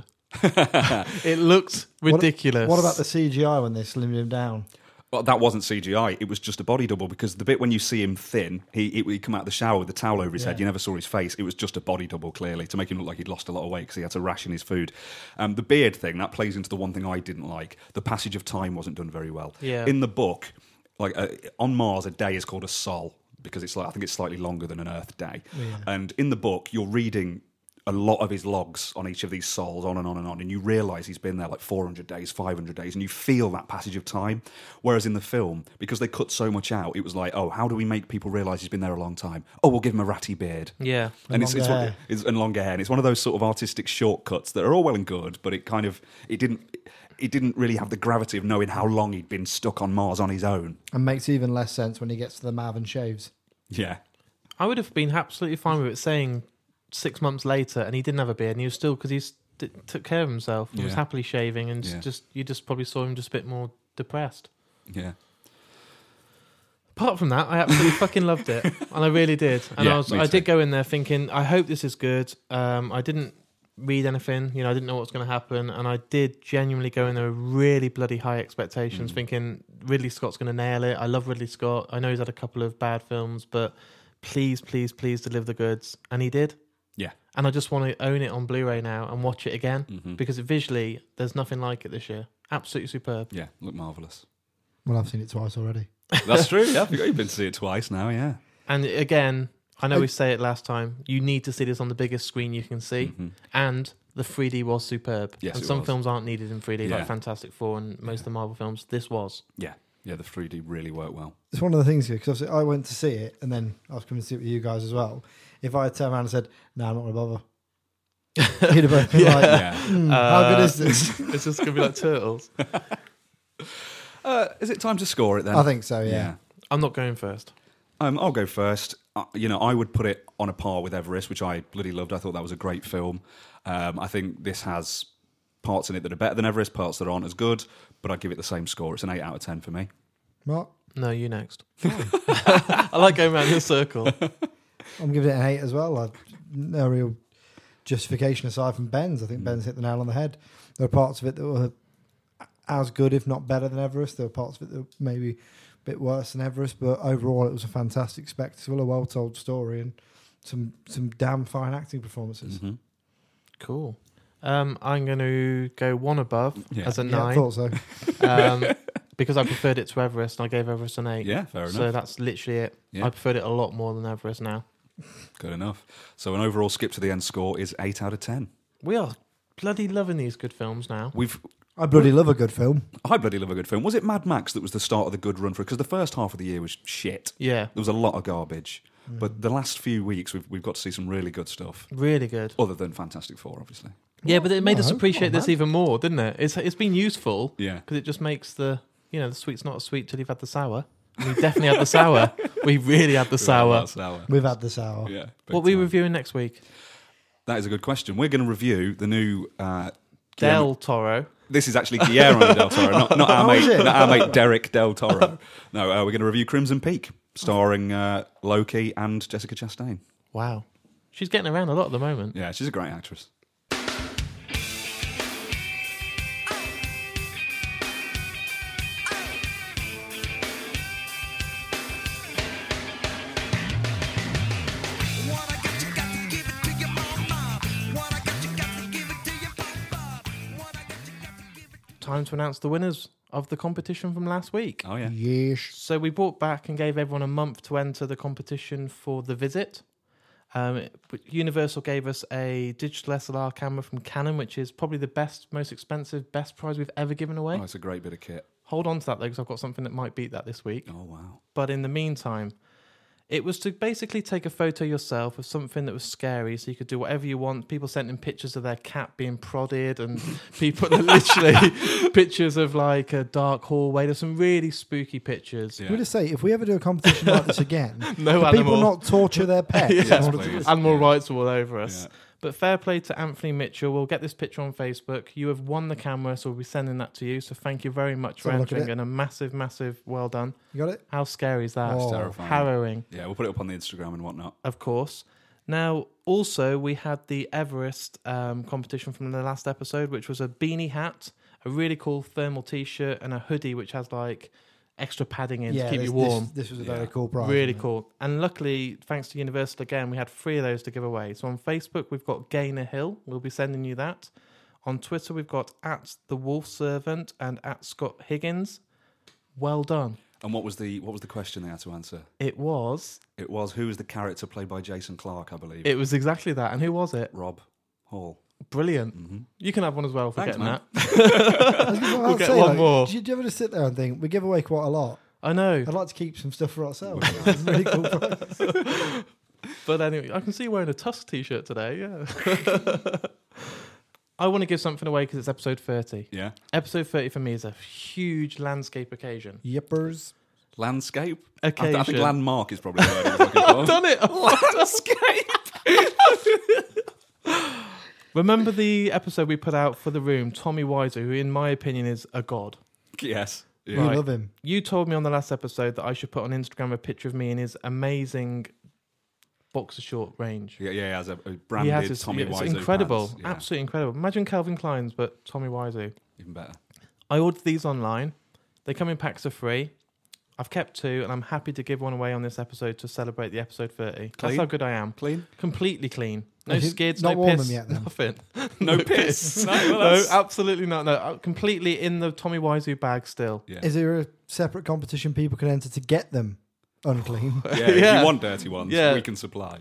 It looked ridiculous. What about the C G I when they slimmed him down? Well, that wasn't C G I. It was just a body double, because the bit when you see him thin, he he he'd come out of the shower with the towel over his Yeah. head. You never saw his face. It was just a body double, clearly, to make him look like he'd lost a lot of weight because he had to ration his food. Um, the beard thing, that plays into the one thing I didn't like. The passage of time wasn't done very well. Yeah. In the book, like uh, on Mars, a day is called a sol, because it's like I think it's slightly longer than an Earth day. Yeah. And in the book, you're reading a lot of his logs on each of these sols, on and on and on, and you realise he's been there like four hundred days, five hundred days, and you feel that passage of time. Whereas in the film, because they cut so much out, it was like, oh, how do we make people realise he's been there a long time? Oh, we'll give him a ratty beard. Yeah. And it's, longer it's, one- hair. it's and longer hair, and it's one of those sort of artistic shortcuts that are all well and good, but it kind of it didn't it didn't really have the gravity of knowing how long he'd been stuck on Mars on his own. And makes even less sense when he gets to the Mav and shaves. Yeah, I would have been absolutely fine with it saying six months later, and he didn't have a beard, and he was still, because he st- took care of himself and was Yeah. happily shaving, and Yeah. just you just probably saw him just a bit more depressed. yeah. Apart from that, I absolutely fucking loved it, and I really did. And Yeah, I was, me I too. did go in there thinking, I hope this is good. Um, I didn't read anything, you know, I didn't know what was going to happen, and I did genuinely go in there with really bloody high expectations, Mm. thinking Ridley Scott's going to nail it. I love Ridley Scott. I know he's had a couple of bad films, but please, please, please deliver the goods, and he did. Yeah. And I just want to own it on Blu-ray now and watch it again, Mhm. because visually, there's nothing like it this year. Absolutely superb. Yeah, look marvellous. Well, I've seen it twice already. That's true. Yeah, you've been to see it twice now. Yeah. And again, I know I- we say it last time, you need to see this on the biggest screen you can see. Mhm. And the three D was superb. Yes, and it some was. films aren't needed in three D, Yeah. like Fantastic Four and most of the Marvel films. This was. Yeah, yeah. The three D really worked well. It's one of the things here, because I went to see it, and then I was coming to see it with you guys as well. If I had turned around and said, no, I'm not going to bother. You'd have both been Yeah. like, Yeah. "Hmm, how good is this? It's just going to be like Turtles. Uh, is it time to score it then? I think so, yeah. I'm not going first. Um, I'll go first. Uh, you know, I would put it on a par with Everest, which I bloody loved. I thought that was a great film. Um, I think this has parts in it that are better than Everest, parts that aren't as good, but I'd give it the same score. It's an eight out of ten for me. Mark, No, you next. I like going around in a circle. I'm giving it an eight as well. I've no real justification aside from Ben's. I think Mm. Ben's hit the nail on the head. There are parts of it that were as good, if not better, than Everest. There were parts of it that were maybe a bit worse than Everest, but overall, it was a fantastic spectacle, a well-told story, and some some damn fine acting performances. Mhm. Cool. Um, I'm going to go one above Yeah. as a Yeah, I nine, thought so. um, because I preferred it to Everest, and I gave Everest an eight. Yeah, fair enough. So that's literally it. Yeah. I preferred it a lot more than Everest now. Good enough. So an overall skip to the end score is eight out of ten. We are bloody loving these good films now. We've I bloody love a good film. I bloody love a good film. Was it Mad Max that was the start of the good run for it? Because the first half of the year was shit. Yeah, There was a lot of garbage. Mm. But the last few weeks, we've, we've got to see some really good stuff. really good. Other than Fantastic Four, obviously. Yeah, but it made us No, appreciate come on, this man. even more, didn't it? It's it's been useful Yeah. because it just makes the you know the sweet's not sweet till you've had the sour. We definitely had the sour. We really had the sour. That sour. We've had the sour. Yeah. big What are we time. reviewing next week? That is a good question. We're going to review the new uh, Del Toro. This is actually Guillermo del Toro, not, not our Oh, mate, is it? not our mate Derek del Toro. No, uh, we're going to review Crimson Peak, starring uh, Loki and Jessica Chastain. Wow. She's getting around a lot at the moment. Yeah, she's a great actress. Time to announce the winners of the competition from last week. Oh yeah, Yes. So we brought back and gave everyone a month to enter the competition for The Visit. Um, it- Universal gave us a digital S L R camera from Canon, which is probably the best, most expensive, best prize we've ever given away. oh, it's a great bit of kit. Hold on to that though, because I've got something that might beat that this week. Oh wow, But in the meantime, it was to basically take a photo yourself of something that was scary, so you could do whatever you want. People sent in pictures of their cat being prodded, and people literally pictures of like a dark hallway. There's some really spooky pictures. yeah. Can we just say, if we ever do a competition like this again, No do animal. people not torture their pets? Yes, in order to- please. Animal Yeah. rights all over us. Yeah. But fair play to Anthony Mitchell. We'll get this picture on Facebook. You have won the camera, so we'll be sending that to you. So thank you very much for Have a look at entering, it. and a massive, massive well done. You got it? How scary is that? Oh. terrifying. Harrowing. Yeah, we'll put it up on the Instagram and whatnot. Of course. Now, also, we had the Everest um, competition from the last episode, which was a beanie hat, a really cool thermal T-shirt, and a hoodie, which has like extra padding in to keep this, you warm. This, this was a Yeah. very cool prize. Really wasn't it? cool. And luckily, thanks to Universal again, we had three of those to give away. So on Facebook, we've got Gaynor Hill. We'll be sending you that. On Twitter, we've got at the Wolf Servant and at Scott Higgins. Well done. And what was the what was the question they had to answer? It was. It was who was the character played by Jason Clarke, I believe. It was exactly that. And who was it? Rob Hall. Brilliant. hmm You can have one as well for Thanks, getting man. that. I was gonna- We'll I'd get say, one like, more. Do you, do you ever just sit there and think, we give away quite a lot? I know. I'd like to keep some stuff for ourselves. It's a really cool prize. But anyway, I can see you wearing a Tusk T-shirt today. Yeah. I want to give something away because it's episode thirty. Yeah. Episode thirty for me is a huge landscape occasion. Yippers. Landscape. I, th- Occasion. I think landmark is probably the word I was looking for. Done it. Landscape. Remember the episode we put out for The Room, Tommy Wiseau, who in my opinion is a god. Yes. We Yeah. Right. love him. You told me on the last episode that I should put on Instagram a picture of me in his amazing boxer short range. Yeah, yeah, he has a, a He branded has his, Tommy it's Wiseau incredible, pants. Yeah, absolutely incredible. Imagine Calvin Klein's, but Tommy Wiseau. even better. I ordered these online. They come in packs of three. I've kept two, and I'm happy to give one away on this episode to celebrate the episode thirty. That's Clean? how good I am. Clean? Completely clean. No Have you skids, not no worn piss, them yet, then? nothing. No piss. No, well, No, that's- absolutely not. No, uh, completely in the Tommy Wiseau bag still. Yeah. Is there a separate competition people can enter to get them unclean? Yeah, if Yeah. you want dirty ones, Yeah. we can supply.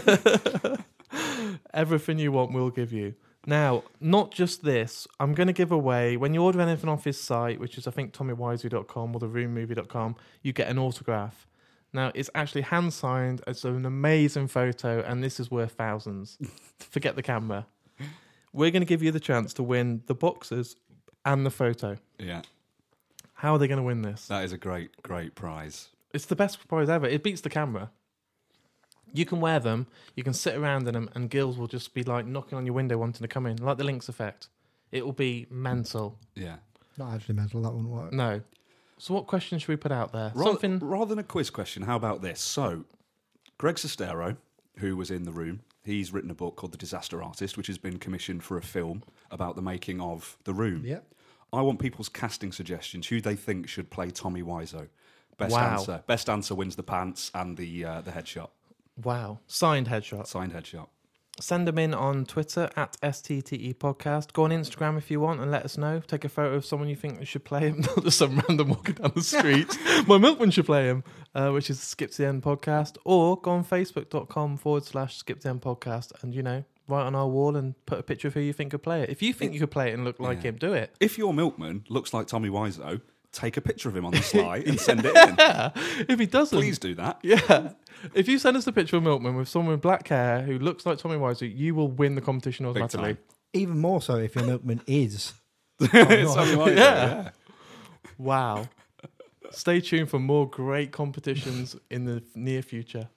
Everything you want, we'll give you. Now, not just this, I'm going to give away, when you order anything off his site, which is I think tommy wiseau dot com or the room movie dot com, you get an autograph. Now, it's actually hand-signed. It's an amazing photo, and this is worth thousands. Forget the camera. We're going to give you the chance to win the boxes and the photo. Yeah, How are they going to win this? that is a great, great prize. It's the best prize ever. It beats the camera. You can wear them, you can sit around in them, and Gills will just be like knocking on your window wanting to come in, like the Lynx effect. It will be mental. Yeah. Not actually mental, that wouldn't work. No. So what question should we put out there? Rather, Something... rather than a quiz question, how about this? So, Greg Sestero, who was in the room, he's written a book called The Disaster Artist, which has been commissioned for a film about the making of The Room. Yeah. I want people's casting suggestions, who they think should play Tommy Wiseau. Best Wow. answer. Best answer wins the pants and the uh, the headshot. Wow. Signed headshot. Signed headshot. Send them in on Twitter at S T T E Podcast. Go on Instagram if you want and let us know. Take a photo of someone you think should play him. Not just some random walking down the street. My milkman should play him, uh, which is Skip to the End Podcast. Or go on Facebook.com forward slash Skip to the End Podcast and, you know, write on our wall and put a picture of who you think could play it. If you think you could play it and look like Yeah. him, do it. If your milkman looks like Tommy Wiseau, take a picture of him on the sly and send it in. Yeah. If he doesn't, Please do that. yeah. If you send us a picture of Milkman with someone with black hair who looks like Tommy Wiseau, you will win the competition Big automatically. time. Even more so if your milkman is. It's Tommy Wiseau, Yeah. yeah. Wow. Stay tuned for more great competitions in the near future.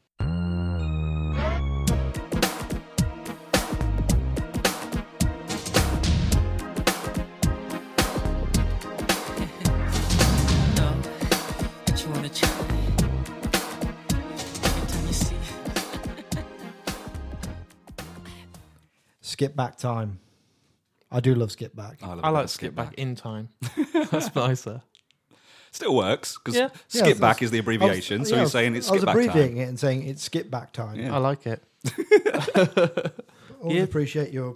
Skip back time. I do love skip back. I, love I a bit like of skip back in time. That's nicer. Still works because Yeah. skip Yeah, back that's- is the abbreviation. I was- so yeah, I you're was- saying it's I was skip back abbreviating time. it and saying it's skip back time. Yeah. I like it. Always Yeah. appreciate your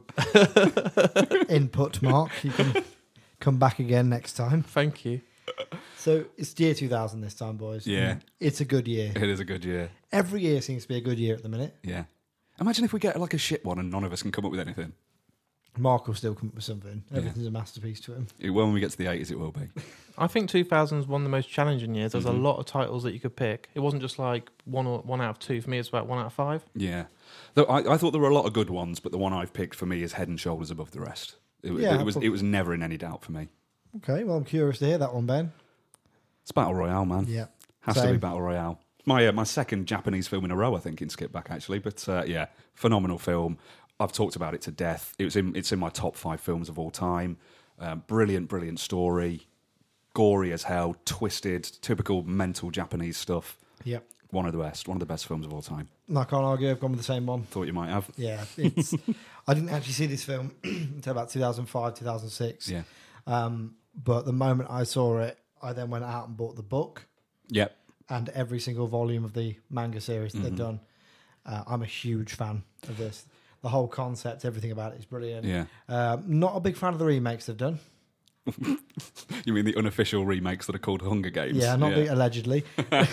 input, Mark. You can come back again next time. Thank you. So it's year two thousand this time, boys. Yeah. It's a good year. It is a good year. Every year seems to be a good year at the minute. Yeah. Imagine if we get like a shit one and none of us can come up with anything. Mark will still come up with something. Everything's a masterpiece to him. It, when we get to the eighties, it will be. I think two thousand is one of the most challenging years. There's Mhm. a lot of titles that you could pick. It wasn't just like one or one out of two. For me, it's about one out of five. Yeah. Though I, I thought there were a lot of good ones, but the one I've picked for me is head and shoulders above the rest. It, Yeah, it was prob- it was never in any doubt for me. Okay, well, I'm curious to hear that one, Ben. It's Battle Royale, man. Yeah. Has to Same. be Battle Royale. My uh, my second Japanese film in a row, I think, in Skip Back actually. But uh, yeah, phenomenal film. I've talked about it to death. It was in it's in my top five films of all time. Um, brilliant, brilliant story. Gory as hell, twisted, typical mental Japanese stuff. Yep. One of the best, one of the best films of all time. I can't argue. I've gone with the same one. Thought you might have. Yeah, it's. I didn't actually see this film until about two thousand five, two thousand six. Yeah. Um, but the moment I saw it, I then went out and bought the book Yep. and every single volume of the manga series that Mhm. they've done. Uh, I'm a huge fan of this. The whole concept, everything about it is brilliant. Yeah. Um, not a big fan of the remakes they've done. You mean the unofficial remakes that are called Hunger Games? Yeah, not Big, allegedly.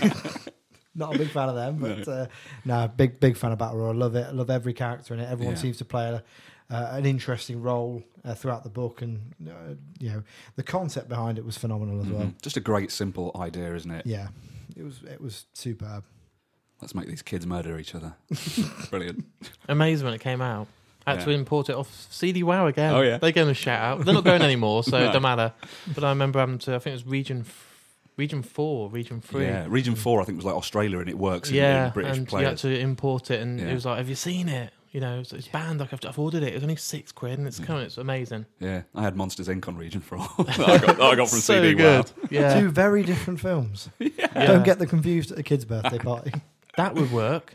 Not a big fan of them, but no, uh, no big big fan of Battle Royale. I love it. I love every character in it. Everyone Yeah. seems to play a, uh, an interesting role uh, throughout the book, and uh, you know the concept behind it was phenomenal as Mhm. well. Just a great, simple idea, isn't it? Yeah, it was it was superb. Let's make these kids murder each other. Brilliant. Amazing when it came out. Had Yeah. to import it off C D Wow again. Oh, yeah. They gave them a shout out. They're not going anymore, so No. it don't matter. But I remember having to. I think it was region, f- region four, region three. Yeah, Region Four, I think, was like Australia, and it works in, Yeah, in British and players. you had to import it, and Yeah. it was like, "Have you seen it? You know, it's, it's banned. Like I've, I've ordered it. It was only six quid, and it's Yeah. coming. It's amazing. Yeah, I had Monsters Incorporated on Region Four. that I got, that I got from so C D good. Wow. Yeah, Two very different films. yeah. Don't get them confused at a kid's birthday party. that would work.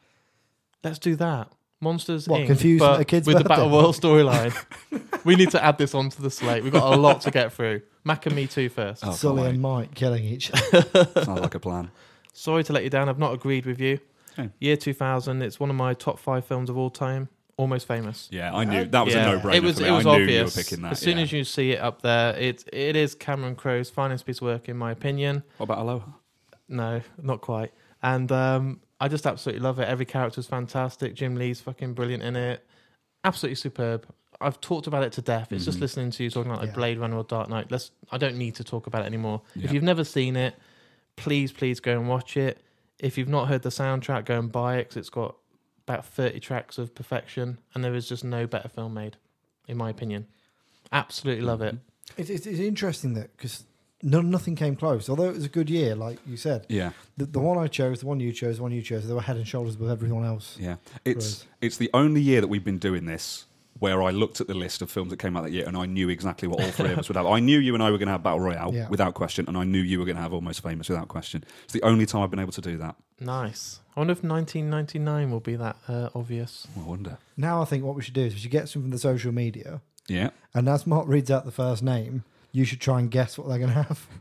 Let's do that. Monsters What, Incorporated, confused but at a kid's with the birthday Battle Royale storyline. We need to add this onto the slate. We've got a lot to get through. Mac and me too first. Oh, Sully can't and Mike killing each other. wait. Sounds like a plan. Sorry to let you down. I've not agreed with you. Okay. Year two thousand. It's one of my top five films of all time. Almost Famous. Yeah, I knew that was Yeah. a no-brainer It was. for me. It was I knew obvious. you were picking that. As soon yeah. as you see it up there, it it is Cameron Crowe's finest piece of work, in my opinion. What about Aloha? No, not quite. And um, I just absolutely love it. Every character's fantastic. Jim Lee's fucking brilliant in it. Absolutely superb. I've talked about it to death. It's just Mhm. listening to you talking about like Yeah. Blade Runner or Dark Knight. Let's. I don't need to talk about it anymore. Yeah. If you've never seen it, please, please go and watch it. If you've not heard the soundtrack, go and buy it because it's got about thirty tracks of perfection, and there is just no better film made, in my opinion. Absolutely love it. It's, it's, it's interesting that because no, nothing came close. Although it was a good year, like you said, Yeah, the, the one I chose, the one you chose, the one you chose, they were head and shoulders above everyone else. yeah. It's Whereas- it's the only year that we've been doing this where I looked at the list of films that came out that year and I knew exactly what all three of us would have. I knew you and I were going to have Battle Royale Yeah. without question, and I knew you were going to have Almost Famous without question. It's the only time I've been able to do that. Nice. I wonder if nineteen ninety-nine will be that uh, obvious. I wonder. Now I think what we should do is we should get some from the social media, Yeah. and as Mark reads out the first name, you should try and guess what they're going to have.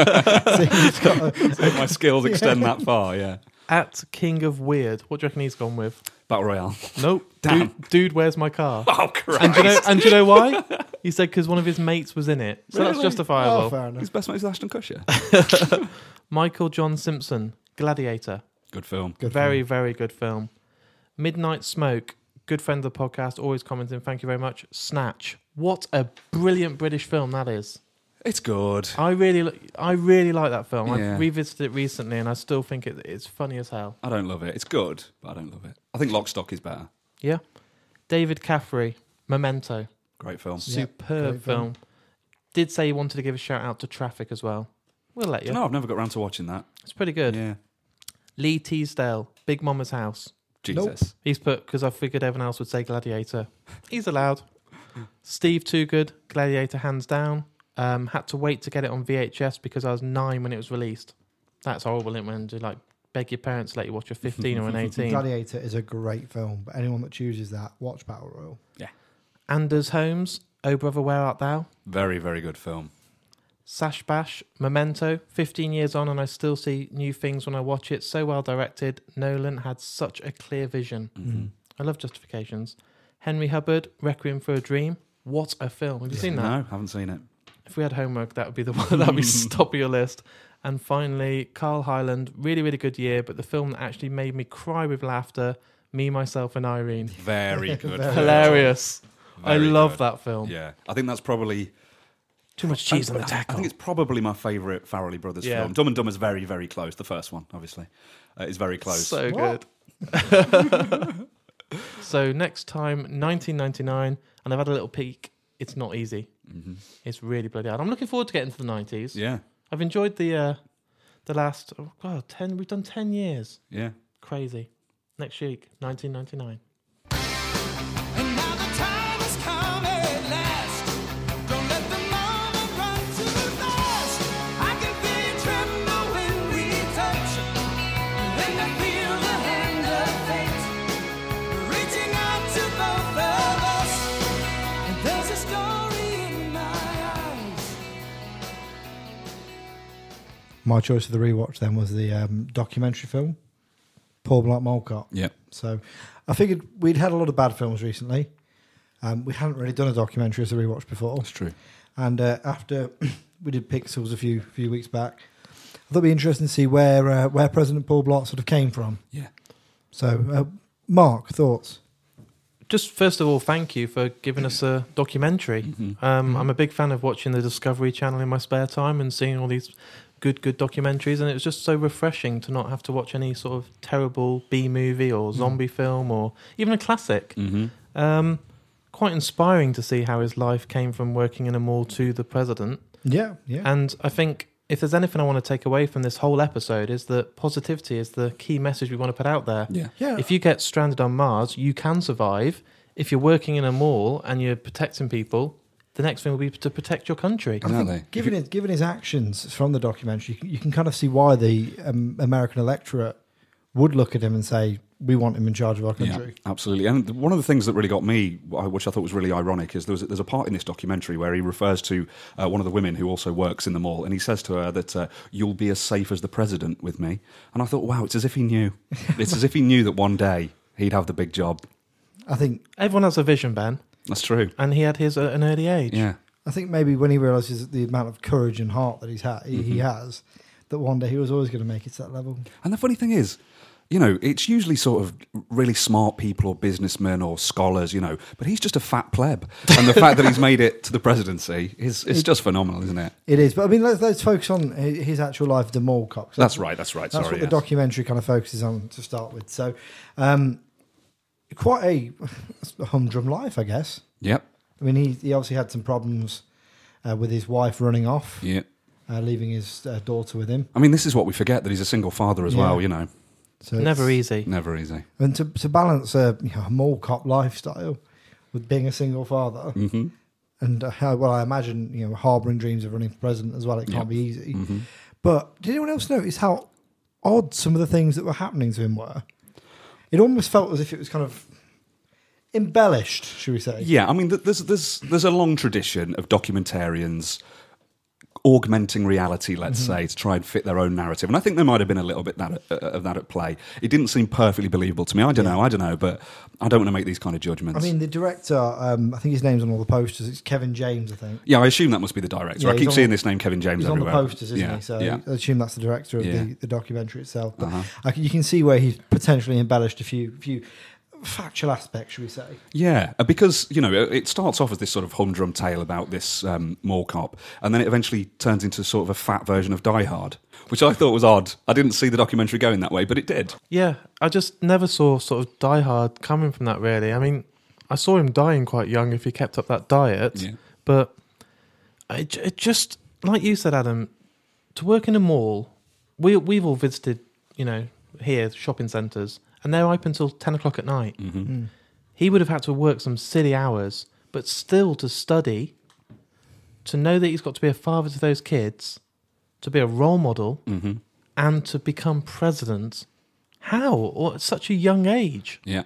So you've got a- So my skills extend that far, yeah. At King of Weird, what do you reckon he's gone with? Battle Royale. Nope. Damn. Dude, dude, where's my car? Oh, Christ. And do you know, and do you know why? He said because one of his mates was in it. So that's Really? oh, justifiable. fair enough. His best mate is Ashton Kutcher. Michael John Simpson, Gladiator. Good film. Good very, film. very good film. Midnight Smoke, good friend of the podcast, always commenting. Thank you very much. Snatch. What a brilliant British film that is. It's good. I really, li- I really like that film. Yeah. I've revisited it recently, and I still think it, it's funny as hell. I don't love it. It's good, but I don't love it. I think Lock, Stock is better. Yeah. David Caffrey, Memento. Great film. Yeah, Superb great film. film. Did say he wanted to give a shout out to Traffic as well. We'll let you. No, I've never got around to watching that. It's pretty good. Yeah. Lee Teasdale, Big Mama's House. Jesus. He's put, because I figured everyone else would say Gladiator. He's allowed. Steve Toogood, Gladiator hands down. Um, had to wait to get it on V H S because I was nine when it was released. That's horrible, isn't it? When you like beg your parents to let you watch a fifteen or an eighteen. Gladiator is a great film, but anyone that chooses that, watch Battle Royal. Yeah. Anders Holmes, Oh Brother, Where Art Thou? Very, very good film. Sash Bash, Memento, fifteen years on and I still see new things when I watch it. So well directed. Nolan had such a clear vision. Mm-hmm. I love Justifications. Henry Hubbard, Requiem for a Dream. What a film. Have you seen that? No, haven't seen it. If we had homework, that would be the one that would be top of your list. And finally, Carl Hyland, really, really good year, but the film that actually made me cry with laughter, Me, Myself and Irene. Very good. Very Hilarious. I Very love good. that film. Yeah. I think that's probably... Too much cheese on the I tackle. think it's probably my favourite Farrelly Brothers Yeah. film. Dumb and Dumber's very, very close. The first one, obviously, uh, is very close. So What? good. So next time, nineteen ninety-nine, and I've had a little peek. It's not easy. Mm-hmm. It's really bloody hard. I'm looking forward to getting to the nineties. Yeah, I've enjoyed the uh, the last, oh God, ten, we've done ten years. yeah. Crazy. Next week, nineteen ninety-nine. And now the time has come at last. Don't let the moment run too fast. I can feel you tremble when we touch. When I feel the hand of fate reaching out to both of us. And there's a story in my eyes. My choice for the rewatch then was the um, documentary film, Paul Blart Mall Cop. Yeah. So I figured we'd had a lot of bad films recently. Um, we hadn't really done a documentary as a rewatch before. That's true. And uh, after we did Pixels a few few weeks back, I thought it'd be interesting to see where uh, where President Paul Blart sort of came from. Yeah. So, uh, Mark, thoughts? Just first of all, thank you for giving us a documentary. Mm-hmm. Um, I'm a big fan of watching the Discovery Channel in my spare time and seeing all these good, good documentaries. And it was just so refreshing to not have to watch any sort of terrible B movie or zombie film or even a classic. Mm-hmm. Um, quite inspiring to see how his life came from working in a mall to the president. Yeah, yeah. And I think if there's anything I want to take away from this whole episode is that positivity is the key message we want to put out there. Yeah. yeah. If you get stranded on Mars, you can survive. If you're working in a mall and you're protecting people, the next thing will be to protect your country. I think Exactly. given his, given his actions from the documentary, you can, you can kind of see why the um, American electorate would look at him and say, we want him in charge of our country. Yeah, absolutely. And one of the things that really got me, which I thought was really ironic, is there was, there's a part in this documentary where he refers to uh, one of the women who also works in the mall, and he says to her that uh, you'll be as safe as the president with me. And I thought, wow, it's as if he knew. It's as if he knew that one day he'd have the big job. I think Everyone has a vision, Ben, That's true. and he had his at an early age. Yeah. I think maybe when he realises the amount of courage and heart that he's ha- he, he has, that one day he was always going to make it to that level. And the funny thing is, you know, it's usually sort of really smart people or businessmen or scholars, you know, but he's just a fat pleb. And the fact that he's made it to the presidency is it's just phenomenal, isn't it? It is, but I mean, let's, let's focus on his his actual life, the mall cop. 'cause That's right, that's right. That's Sorry. what yes. the documentary kind of focuses on to start with. So, um, quite a, a humdrum life, I guess. Yep. I mean, he, he obviously had some problems uh, with his wife running off, Yeah. uh, leaving his uh, daughter with him. I mean, this is what we forget, that he's a single father as Yeah. well, you know. So Never it's- easy. Never easy. And to, to balance a, you know, a mall cop lifestyle with being a single father, Mm-hmm. and uh, how, well, I imagine, you know, harbouring dreams of running for president as well, it can't Yeah. be easy. Mm-hmm. But did anyone else notice how odd some of the things that were happening to him were? It almost felt as if it was kind of embellished, should we say? Yeah, I mean, th- there's there's there's a long tradition of documentarians augmenting reality, let's Mm-hmm. say, to try and fit their own narrative, and I think there might have been a little bit that, uh, of that at play. It didn't seem perfectly believable to me. I don't Yeah. know, I don't know, but I don't want to make these kind of judgments. I mean, the director, um, I think his name's on all the posters. It's Kevin James, I think. yeah, I assume that must be the director. Yeah, I he's keep on seeing the- this name, Kevin James, He's on everywhere. the posters, isn't yeah, he? So yeah. I assume that's the director of Yeah. the, the documentary itself. But Uh-huh. I can, you can see where he's potentially embellished a few few factual aspects, should we say? Yeah, uh, because, you know, it starts off as this sort of humdrum tale about this um, mall cop, and then it eventually turns into sort of a fat version of Die Hard, which I thought was odd. I didn't see the documentary going that way, but it did. Yeah, I just never saw sort of Die Hard coming from that, really. I mean, I saw him dying quite young if he kept up that diet, Yeah. but it, it just, like you said, Adam, to work in a mall, we we've all visited, you know, here shopping centres, and they're open until ten o'clock at night. Mm-hmm. Mm. He would have had to work some silly hours, but still to study, to know that he's got to be a father to those kids, to be a role model, Mm-hmm. and to become president. How? Or at such a young age? Yeah.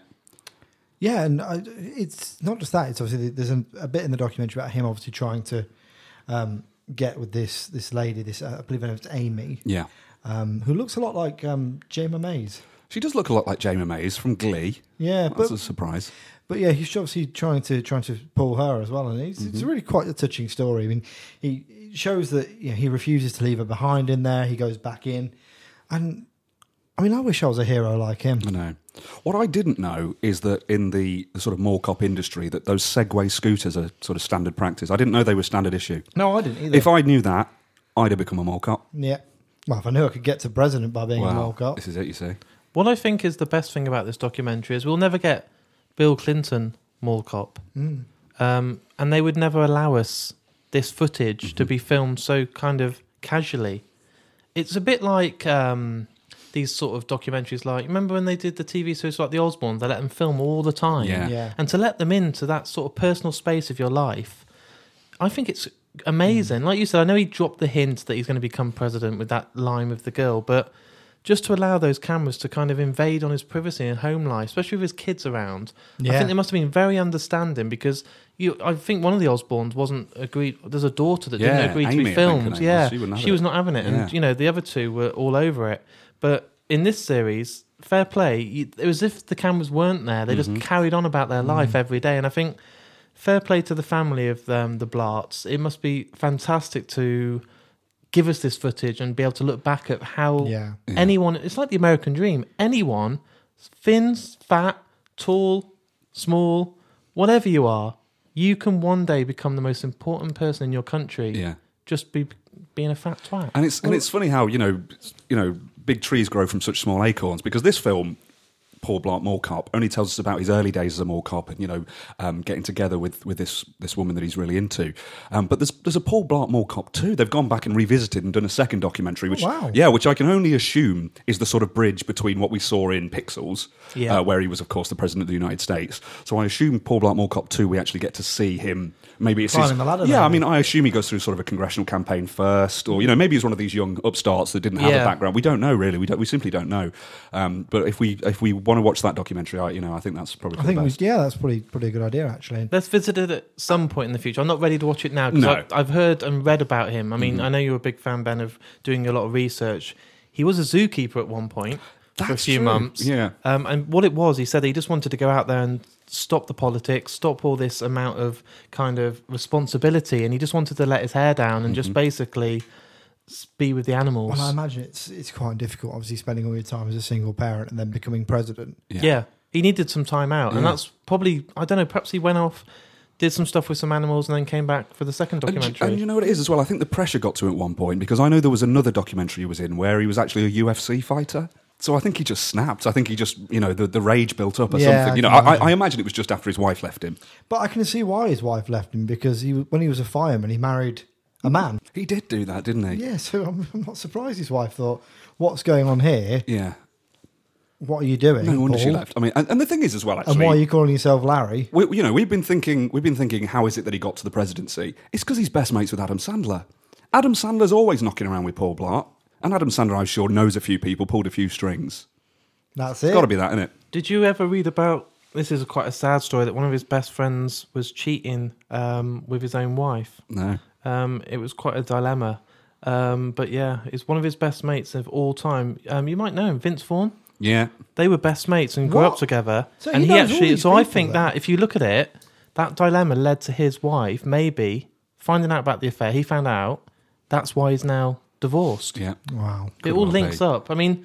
Yeah, and I, it's not just that. It's obviously there's a, a bit in the documentary about him obviously trying to um, get with this this lady. This uh, I believe her name's Amy, Yeah. um, who looks a lot like um, Jayma Mays. She does look a lot like Jayma Mays from Glee. Yeah, That's but a surprise. but yeah, he's obviously trying to trying to pull her as well, and it's, it's Mhm. really quite a touching story. I mean, he it shows that you know, he refuses to leave her behind in there. He goes back in, and I mean, I wish I was a hero like him. I know. What I didn't know is that in the, the sort of mall cop industry, that those Segway scooters are sort of standard practice. I didn't know they were standard issue. No, I didn't either. If I knew that, I'd have become a mall cop. yeah, well, if I knew I could get to president by being a Wow. mall cop, This is it, you see. What I think is the best thing about this documentary is we'll never get Bill Clinton mall cop, mm. um, and they would never allow us this footage to Mhm. be filmed so kind of casually. It's a bit like um, these sort of documentaries. Like, remember when they did the T V series like The Osbournes? They let them film all the time. Yeah. yeah. And to let them into that sort of personal space of your life, I think it's amazing. Like you said, I know he dropped the hint that he's going to become president with that line with the girl, but just to allow those cameras to kind of invade on his privacy and home life, especially with his kids around, I Yeah. think they must have been very understanding because you. I think one of the Osbournes wasn't agreed. There's a daughter that Yeah, didn't agree Amy, to I be think her filmed. name was. Yeah, She wouldn't have she it. was not having it, and Yeah. you know the other two were all over it. But in this series, fair play. You, it was as if the cameras weren't there. They Mhm. just carried on about their life every day, and I think fair play to the family of um, the Blarts. It must be fantastic to give us this footage and be able to look back at how yeah. Yeah. anyone, it's like the American dream. Anyone, thin, fat, tall, small, whatever you are, you can one day become the most important person in your country. Yeah. Just be being a fat twat. And it's and it's funny how, you know, you know, big trees grow from such small acorns, because this film, Paul Blart Mall Cop, only tells us about his early days as a mall cop and, you know, um, getting together with, with this this woman that he's really into. Um, but there's there's a Paul Blart Mall Cop too. They've gone back and revisited and done a second documentary, which wow. yeah, which I can only assume is the sort of bridge between what we saw in Pixels, Yeah. uh, where he was, of course, the president of the United States. So I assume Paul Blart Mall Cop two, we actually get to see him. Maybe it's his, Climbing the ladder, yeah. I maybe. mean, I assume he goes through sort of a congressional campaign first, or you know, maybe he's one of these young upstarts that didn't have Yeah. a background. We don't know really. We don't. We simply don't know. Um, but if we if we want to watch that documentary, I, you know, I think that's probably I the think we, best. yeah, that's pretty pretty a good idea actually. Let's visit it at some point in the future. I'm not ready to watch it now because No. I've, I've heard and read about him. I mean, Mhm. I know you're a big fan, Ben, of doing a lot of research. He was a zookeeper at one point for a That's few true. months. Yeah. Um, and what it was, he said he just wanted to go out there and stop the politics, stop all this amount of kind of responsibility, and he just wanted to let his hair down and just Mhm. basically s- be with the animals. Well, I imagine it's it's quite difficult, obviously, spending all your time as a single parent and then becoming president. yeah. he needed some time out, and Yeah. that's probably, I don't know, perhaps he went off, did some stuff with some animals, and then came back for the second And, documentary. and you know what it is as well? I think the pressure got to him at one point, because I know there was another documentary he was in where he was actually a U F C fighter. So I think he just snapped. I think he just, you know, the, the rage built up or Yeah, something. I You know, can I, imagine. I, I imagine it was just after his wife left him. But I can see why his wife left him, because he when he was a fireman, he married a man. He did do that, didn't he? Yeah, so I'm, I'm not surprised his wife thought, "What's going on here? Yeah. What are you doing?" No wonder she Paul? left. I mean, and, and the thing is as well, actually, And why are you calling yourself Larry? we, you know, we've been thinking, we've been thinking, how is it that he got to the presidency? It's because he's best mates with Adam Sandler. Adam Sandler's always knocking around with Paul Blart, and Adam Sandler, I'm sure, knows a few people, pulled a few strings. That's It's it. got to be that, isn't it? Did you ever read about, this is quite a sad story, that one of his best friends was cheating um, with his own wife? No. Um, it was quite a dilemma. Um, but yeah, it's one of his best mates of all time. Um, you might know him, Vince Vaughn. Yeah. They were best mates and grew up What? together. So and he he knows all actually, these so I people think then? that if you look at it, that dilemma led to his wife maybe finding out about the affair. He found out. That's why he's now divorced. Yeah. Wow. It Could all well links be. up. I mean,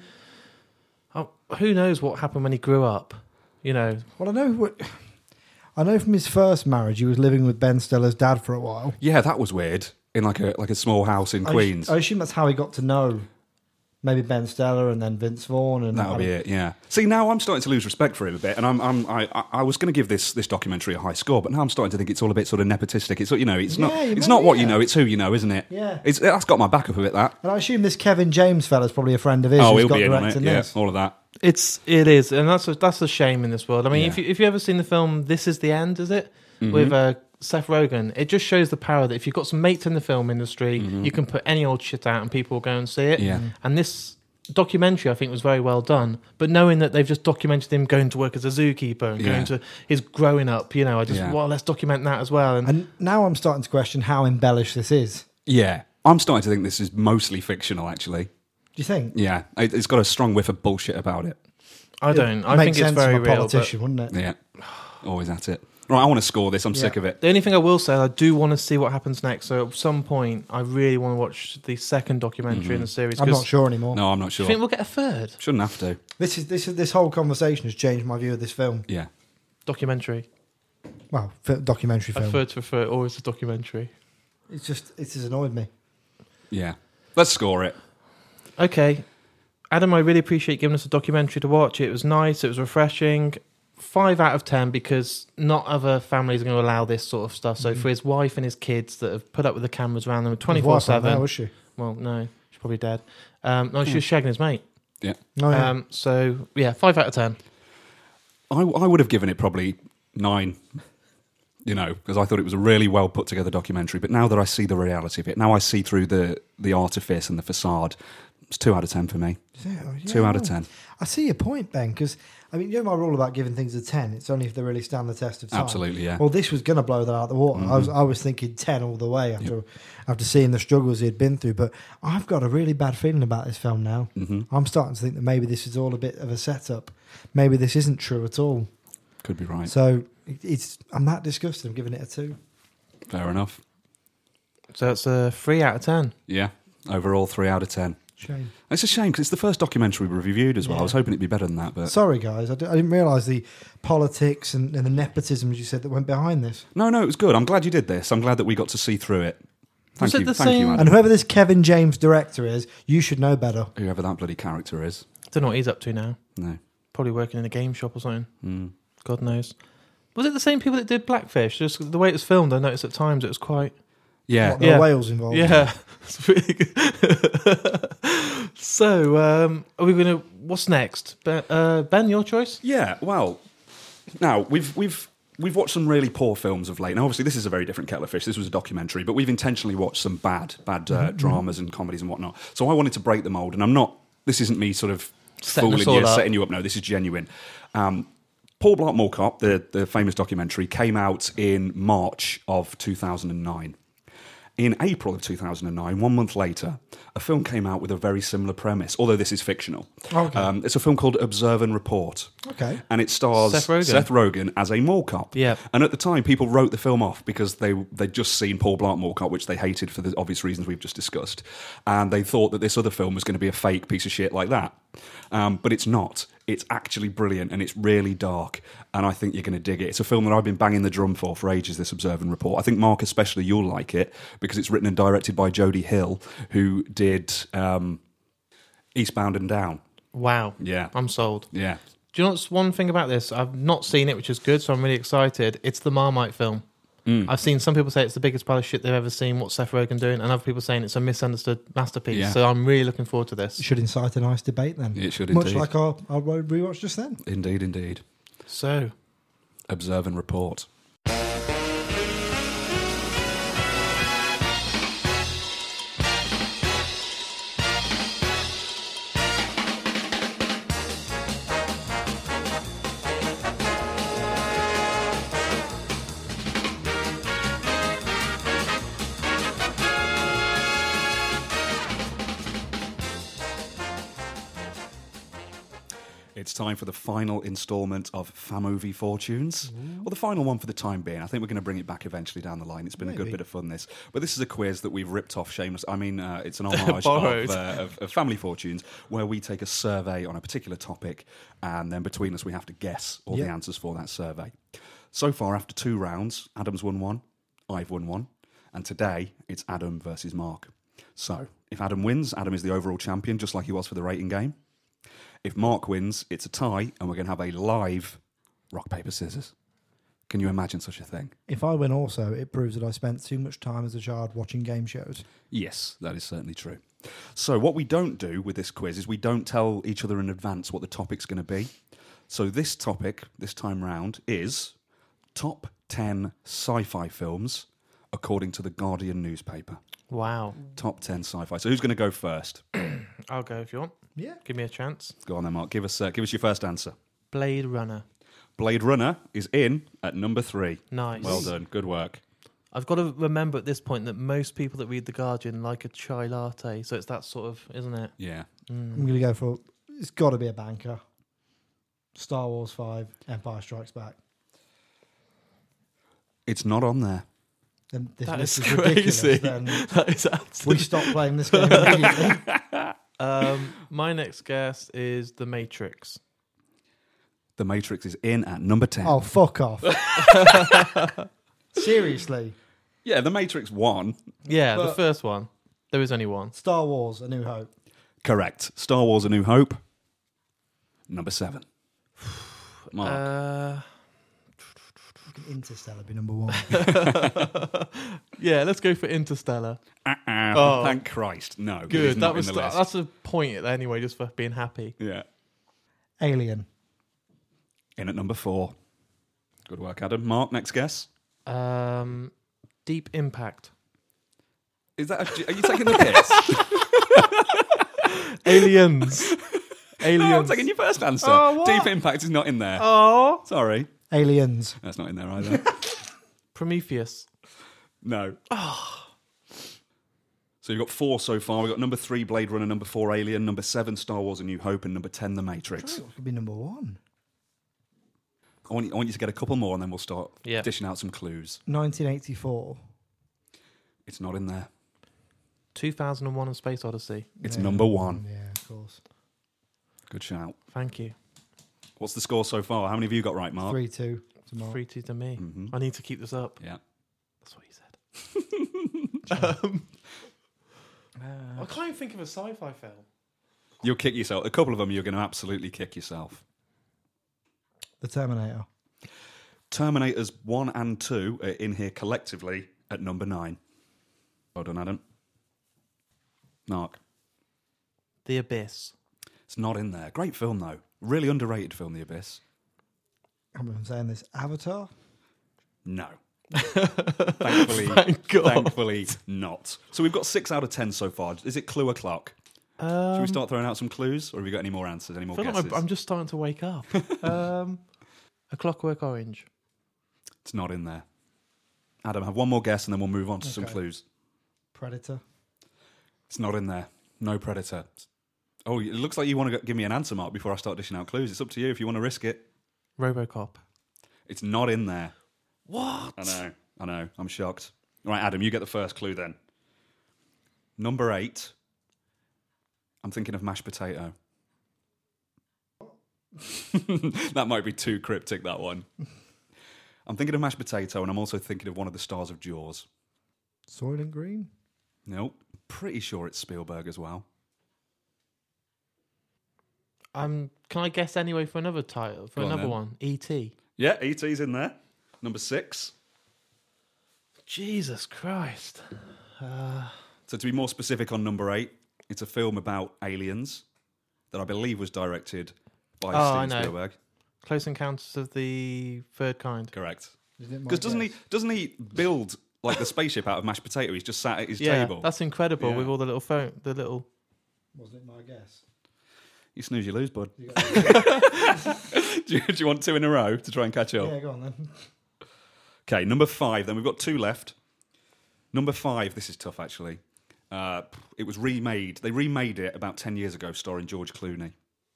oh, who knows what happened when he grew up? You know, Well, I know. What, I know from his first marriage, he was living with Ben Stiller's dad for a while. Yeah, that was weird. In like a like a small house in I, Queens. I assume that's how he got to know maybe Ben Stiller and then Vince Vaughn, and That'll be it. Yeah. See, now I'm starting to lose respect for him a bit, and I'm, I'm I, I- I was going to give this this documentary a high score, but now I'm starting to think it's all a bit sort of nepotistic. It's you know, it's not Yeah, you it's might- not what you yeah. know, it's who you know, isn't it? Yeah. It's that's got my back up a bit. That. And I assume this Kevin James fella's probably a friend of his. Oh, who's he'll got be in on it. directing Yeah, this. all of that. It's it is, and that's a, that's a shame in this world. I mean, Yeah. if you if you ever seen the film This Is the End, is it Mm-hmm. with uh, Seth Rogen? It just shows the power that if you've got some mates in the film industry, Mm-hmm. you can put any old shit out and people will go and see it. Yeah. And this documentary, I think, was very well done. But knowing that they've just documented him going to work as a zookeeper and Yeah. going to his growing up, you know, I just Yeah. well, let's document that as well. And, And now I'm starting to question how embellished this is. Yeah, I'm starting to think this is mostly fictional. Actually, Do you think? yeah, it, it's got a strong whiff of bullshit about it. I don't. I Makes think it's sense very from a real. But politician, wouldn't it? Yeah, always at it. Right, I want to score this. I'm Yeah. sick of it. the only thing I will say, I do want to see what happens next. So at some point, I really want to watch the second documentary in the series. I'm 'cause not sure anymore. No, I'm not Do sure. you think we'll get a third Shouldn't have to. This is this is this whole conversation has changed my view of this film. Yeah. documentary? Well, fi- documentary I film. prefer to refer it always a documentary. It's just it has annoyed me. Yeah. Let's score it. Okay, Adam, I really appreciate giving us a documentary to watch. It was nice. It was refreshing. Five out of ten because not other families are going to allow this sort of stuff. So for his wife and his kids that have put up with the cameras around them twenty four His wife wasn't there, seven. was she? Well, no, she's probably dead. Um, no, she was shagging his mate. Yeah. Oh, yeah. Um, so yeah, five out of ten. I, I would have given it probably nine, you know, because I thought it was a really well put together documentary. But now that I see the reality of it, now I see through the, the artifice and the facade, it's two out of ten for me. Yeah, oh, yeah, Two out of no. ten. I see your point, Ben, because I mean, you know my rule about giving things a ten. It's only if they really stand the test of time. Absolutely, yeah. Well, this was going to blow that out of the water. I was I was thinking ten all the way after after seeing the struggles he'd been through. But I've got a really bad feeling about this film now. Mm-hmm. I'm starting to think that maybe this is all a bit of a setup. Maybe this isn't true at all. Could be right. So it, it's I'm that disgusted. I'm giving it a two. Fair enough. So it's a three out of ten. Yeah. Overall, three out of ten. Shame. It's a shame because it's the first documentary we reviewed as well. I was hoping it'd be better than that, but Sorry, guys. I, d- I didn't realise the politics and, and the nepotism, as you said, that went behind this. no, no, it was good. I'm glad you did this. I'm glad that we got to see through it. Thank Was it you, the thank you, same- Adam. And whoever this Kevin James director is, you should know better. Whoever that bloody character is. Don't know what he's up to now. No. Probably working in a game shop or something. Mm. God knows. Was it the same people that did Blackfish? Just the way it was filmed, I noticed at times it was quite. Yeah. What, there are Yeah. whales involved. Yeah, it's really good. So, um, are we going to? What's next, Ben? Uh, ben, your choice. Yeah, well, now we've we've we've watched some really poor films of late. Now, obviously, this is a very different kettle of fish. This was a documentary, but we've intentionally watched some bad bad uh, dramas and comedies and whatnot. So I wanted to break the mold, and I'm not. This isn't me sort of Setting us fooling you, all up. setting you up. No, this is genuine. Um, Paul Blart Mall Cop, the the famous documentary, came out in March of two thousand nine. In April of two thousand nine, one month later, a film came out with a very similar premise, although this is fictional. Okay. Um, it's a film called Observe and Report. Okay. And it stars Seth Rogen. Seth Rogen as a mall cop. Yeah. And at the time, people wrote the film off because they, they'd just seen Paul Blart Mall Cop, which they hated for the obvious reasons we've just discussed. And they thought that this other film was going to be a fake piece of shit like that. Um, but it's not. It's actually brilliant and it's really dark. And I think you're going to dig it. It's a film that I've been banging the drum for for ages, this Observe and Report. I think, Mark, especially you'll like it because it's written and directed by Jodie Hill, who did um, Eastbound and Down. Wow. Yeah. I'm sold. Yeah. Do you know what's one thing about this? I've not seen it, which is good, so I'm really excited. It's the Marmite film. Mm. I've seen some people say it's the biggest pile of shit they've ever seen. What's Seth Rogen doing? And other people saying it's a misunderstood masterpiece. Yeah. So I'm really looking forward to this. It should incite a nice debate then. It should Much indeed. like our, our rewatch just then. Indeed, indeed. So, Observe and Report. It's time for the final instalment of Famovie Fortunes. Well, the final one for the time being. I think we're going to bring it back eventually down the line. It's been a good Maybe. bit of fun, this. But this is a quiz that we've ripped off shameless. I mean, uh, it's an homage Borrowed. of, uh, of, of Family Fortunes, where we take a survey on a particular topic, and then between us we have to guess all the Yeah. answers for that survey. So far, after two rounds, Adam's won one, I've won one, and today it's Adam versus Mark. So, if Adam wins, Adam is the overall champion, just like he was for the rating game. If Mark wins, it's a tie, and we're going to have a live rock, paper, scissors. Can you imagine such a thing? If I win also, it proves that I spent too much time as a child watching game shows. Yes, that is certainly true. So what we don't do with this quiz is we don't tell each other in advance what the topic's going to be. So this topic, this time round, is top ten sci-fi films according to the Guardian newspaper. Wow. Top ten sci-fi. So who's going to go first? I'll go if you want. Yeah. Give me a chance. Go on then, Mark. Give us, uh, give us your first answer. Blade Runner. Blade Runner is in at number three. Nice. Well done. Good work. I've got to remember at this point that most people that read The Guardian like a chai latte, so it's that sort of, isn't it? Yeah. I'm going to go for, it's got to be a banker. Star Wars five, Empire Strikes Back. It's not on there. Then this That list is is ridiculous. crazy. Then That is we absolutely... stop playing this game immediately. Um, my next guess is The Matrix. The Matrix is in at number ten. Oh, fuck off. Seriously. Yeah, The Matrix one. Yeah, the But- first one. There is only one. Star Wars, A New Hope. Correct. Star Wars A New Hope. Number seven. Mark. Uh, Interstellar be number one. yeah, let's go for Interstellar. Uh-uh. Oh. Thank Christ. No. it is Good. not That was in the list. that's a point anyway, just for being happy. Yeah. Alien. In at number four. Good work, Adam. Mark, next guess. Um, Deep Impact. Is that? A, are you taking the piss? Aliens. Aliens. No, I'm taking your first answer. Oh, what? Deep Impact is not in there. Oh. Sorry. Aliens. That's not in there either. Prometheus. No. So you've got four so far. We've got number three, Blade Runner, number four, Alien, number seven, Star Wars A New Hope, and number ten, The Matrix. It could be number one. I want, you, I want you to get a couple more and then we'll start Yeah. dishing out some clues. nineteen eighty-four. It's not in there. two thousand one: A Space Odyssey. It's Yeah. number one. Yeah, of course. Good shout. Thank you. What's the score so far? How many have you got right, Mark? three two tomorrow. Three two to me. Mhm. I need to keep this up. Yeah. That's what he said. um, I can't even think of a sci-fi film. You'll kick yourself. A couple of them you're going to absolutely kick yourself. The Terminator. Terminators one and two are in here collectively at number nine. Well done, Adam. Mark. The Abyss. It's not in there. Great film, though. Really underrated film, The Abyss. I'm saying this. Avatar. No. Thankfully, Thank God. thankfully not. So we've got six out of ten so far. Is it clue o'clock? Um, Should we start throwing out some clues, or have you got any more answers, any I more feel like guesses? I'm, I'm just starting to wake up. um, A Clockwork Orange. It's not in there. Adam, have one more guess, and then we'll move on to some Okay. clues. Predator. It's not in there. No Predator. Oh, it looks like you want to give me an answer, Mark, before I start dishing out clues. It's up to you if you want to risk it. RoboCop. It's not in there. What? I know. I know. I'm shocked. All right, Adam, you get the first clue then. Number eight. I'm thinking of mashed potato. That might be too cryptic, that one. I'm thinking of mashed potato, and I'm also thinking of one of the stars of Jaws. Soylent Green. Nope. Pretty sure it's Spielberg as well. Um, can I guess anyway for another title? For Go on another then. one? E T. Yeah, E T's in there. Number six. Jesus Christ. Uh, So to be more specific on number eight, it's a film about aliens that I believe was directed by Oh, I Steven know. Spielberg. Close Encounters of the Third Kind. Correct. Isn't it my Because doesn't he guess? doesn't he build like the spaceship out of mashed potato? He's just sat at his Yeah, table. that's incredible Yeah. with all the little phone, the little. Wasn't it my guess? You snooze, you lose, bud. You got- do, you, do you want two in a row to try and catch up? yeah, go on then. Okay, number five. Then we've got two left. Number five. This is tough, actually. Uh, it was remade. They remade it about ten years ago, starring George Clooney.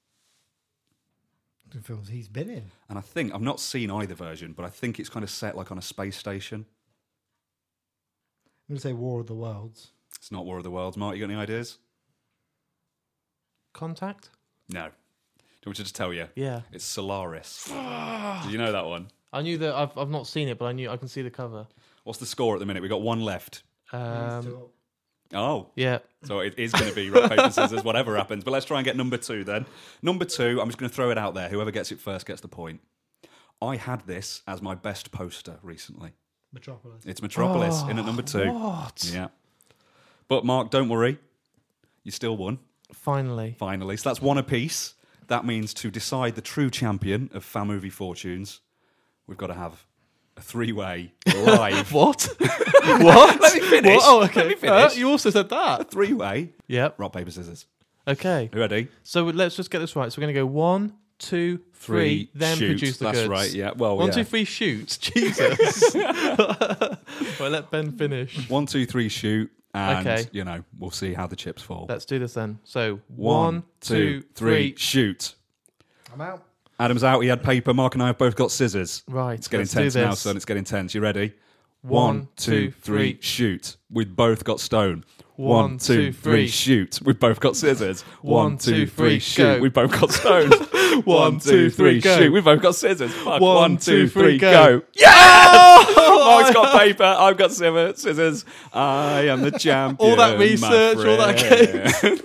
The films he's been in. And I think I've not seen either version, but I think it's kind of set like on a space station. I'm going to say War of the Worlds. It's not War of the Worlds. Mark, you got any ideas? Contact? No. Do you want me to just tell you? Yeah. It's Solaris. Did you know that one? I knew that. I've I've not seen it, but I knew I can see the cover. What's the score at the minute? We've got one left. He's Um, two up. Oh, Yeah. so it is going to be rock, paper, scissors, whatever happens. But let's try and get number two then. Number two, I'm just going to throw it out there. Whoever gets it first gets the point. I had this as my best poster recently. Metropolis. It's Metropolis Oh, in at number two. What? Yeah. But Mark, don't worry. You still won, Finally. finally. So that's one apiece. That means to decide the true champion of Fan Movie Fortunes, we've got to have a three-way live. What? What? Let me finish. What? Oh, okay. Let me finish. Uh, you also said that. Three-way Yep. rock, paper, scissors. Okay. You ready? So let's just get this right. So we're going to go one, two, three, then shoot. produce the That's goods. right, yeah. Well, One, yeah. two, three, shoot. Jesus. Well, let Ben finish. One, two, three, shoot. And, Okay. you know, we'll see how the chips fall. Let's do this then. So One, one, two, three. shoot. I'm out. Adam's out. He had paper. Mark and I have both got scissors. Right. It's getting let's do tense now, this. son. It's getting tense. You ready? One, two, three. shoot. We've both got stone. One, two, three. shoot. We've both got scissors. One, two, three, shoot. go. We've both got stone. One, two, three, go. shoot. We've both got scissors. Fuck. One, One, two, two, three, three, go. go. Yes! Mark's got paper. I've got scissors. Scissors. I am the champion. All that my research, all that friend.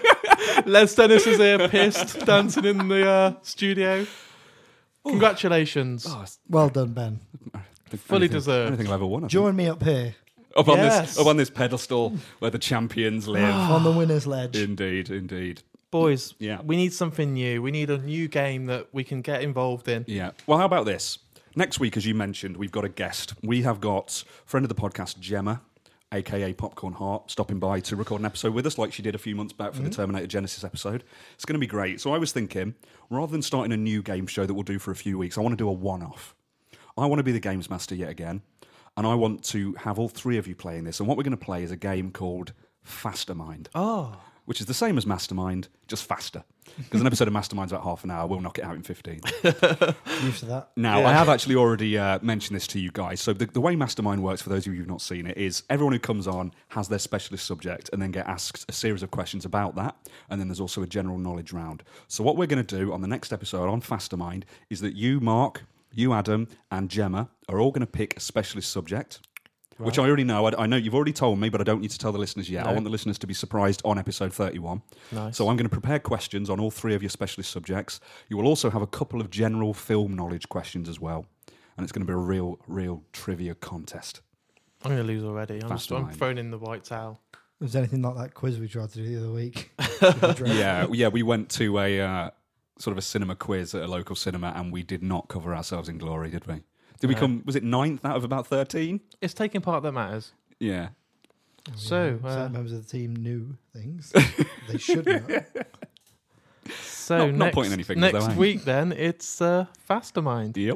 Les Dennis is here, pissed, dancing in the uh, studio. Congratulations. Oh, it's- Well done, Ben. Fully anything- deserved. Anything I've ever won. I think. Join me up here Up on Yes. this, up on this pedestal where the champions live. on the winner's ledge. Indeed, indeed. Boys, Yeah. we need something new. We need a new game that we can get involved in. Yeah. Well, how about this? Next week, as you mentioned, we've got a guest. We have got friend of the podcast, Gemma, aka Popcorn Heart, stopping by to record an episode with us, like she did a few months back for the Terminator Genesis episode. It's going to be great. So I was thinking, rather than starting a new game show that we'll do for a few weeks, I want to do a one-off. I want to be the games master yet again, and I want to have all three of you playing this. And what we're going to play is a game called Fastermind. Oh. Which is the same as Mastermind, just faster. Because an episode of Mastermind's about half an hour. We'll knock it out in fifteen. Used to that. Now, Yeah. I have actually already uh, mentioned this to you guys. So the, the way Mastermind works, for those of you who've not seen it, is everyone who comes on has their specialist subject and then get asked a series of questions about that. And then there's also a general knowledge round. So what we're going to do on the next episode on Fastermind is that you, Mark, you, Adam, and Gemma are all going to pick a specialist subject. Which I already know. I, I know you've already told me, but I don't need to tell the listeners yet. No. I want the listeners to be surprised on episode thirty-one. Nice. So I'm going to prepare questions on all three of your specialist subjects. You will also have a couple of general film knowledge questions as well. And it's going to be a real, real trivia contest. I'm going to lose already. I'm, just, I'm Mastermind. throwing in the white towel. Was anything like that quiz we tried to do the other week? Yeah, yeah. We went to a uh, sort of a cinema quiz at a local cinema, and we did not cover ourselves in glory, did we? Did we No. come? Was it ninth out of about thirteen? It's taking part that matters. Yeah. So, Yeah, uh, certain members of the team knew things. They should know. So Not- not next, pointing any fingers, next though, eh? week then, it's uh, Fastermind. Yep.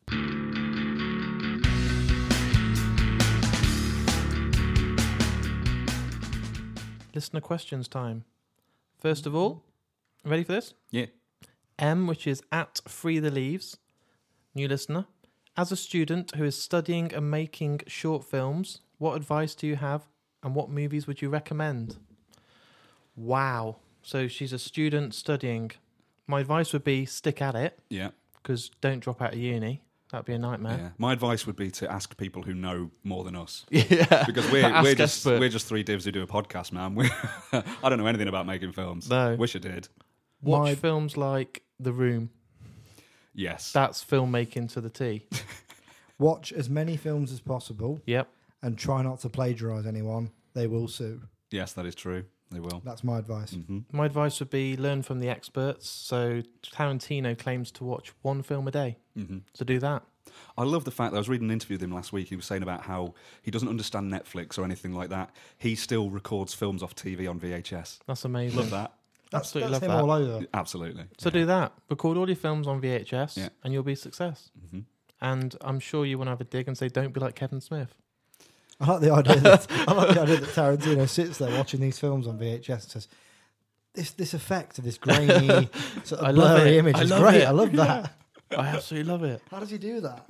Listener questions time. First of all, ready for this? Yeah. M, which is at Free the Leaves. New listener. As a student who is studying and making short films, what advice do you have and what movies would you recommend? Wow. So she's a student studying. My advice would be stick at it Yeah. because don't drop out of uni. That'd be a Yeah. nightmare. My advice would be to ask people who know more than us. Yeah. Because we're, Ask we're just expert. we're just three divs who do a podcast, man. We're I don't know anything about making films. No. Wish I did. Watch My- films like The Room. Yes. That's filmmaking to the T. Watch as many films as possible Yep. and try not to plagiarise anyone. They will sue. Yes, that is true. They will. That's my advice. hmm My advice would be learn from the experts. So Tarantino claims to watch one film a day. hmm So do that. I love the fact that I was reading an interview with him last week. He was saying about how he doesn't understand Netflix or anything like that. He still records films off T V on V H S. That's amazing. Love that. That's, Absolutely that's love him that. all over. Absolutely. So do that. Record all your films on V H S Yeah. and you'll be a success. hmm And I'm sure you want to have a dig and say, don't be like Kevin Smith. I like the idea that I like the idea that Tarantino sits there watching these films on V H S and says, "This this effect of this grainy, sort I of love blurry it. image I is love great. it. I love that. I absolutely love it. How does he do that?"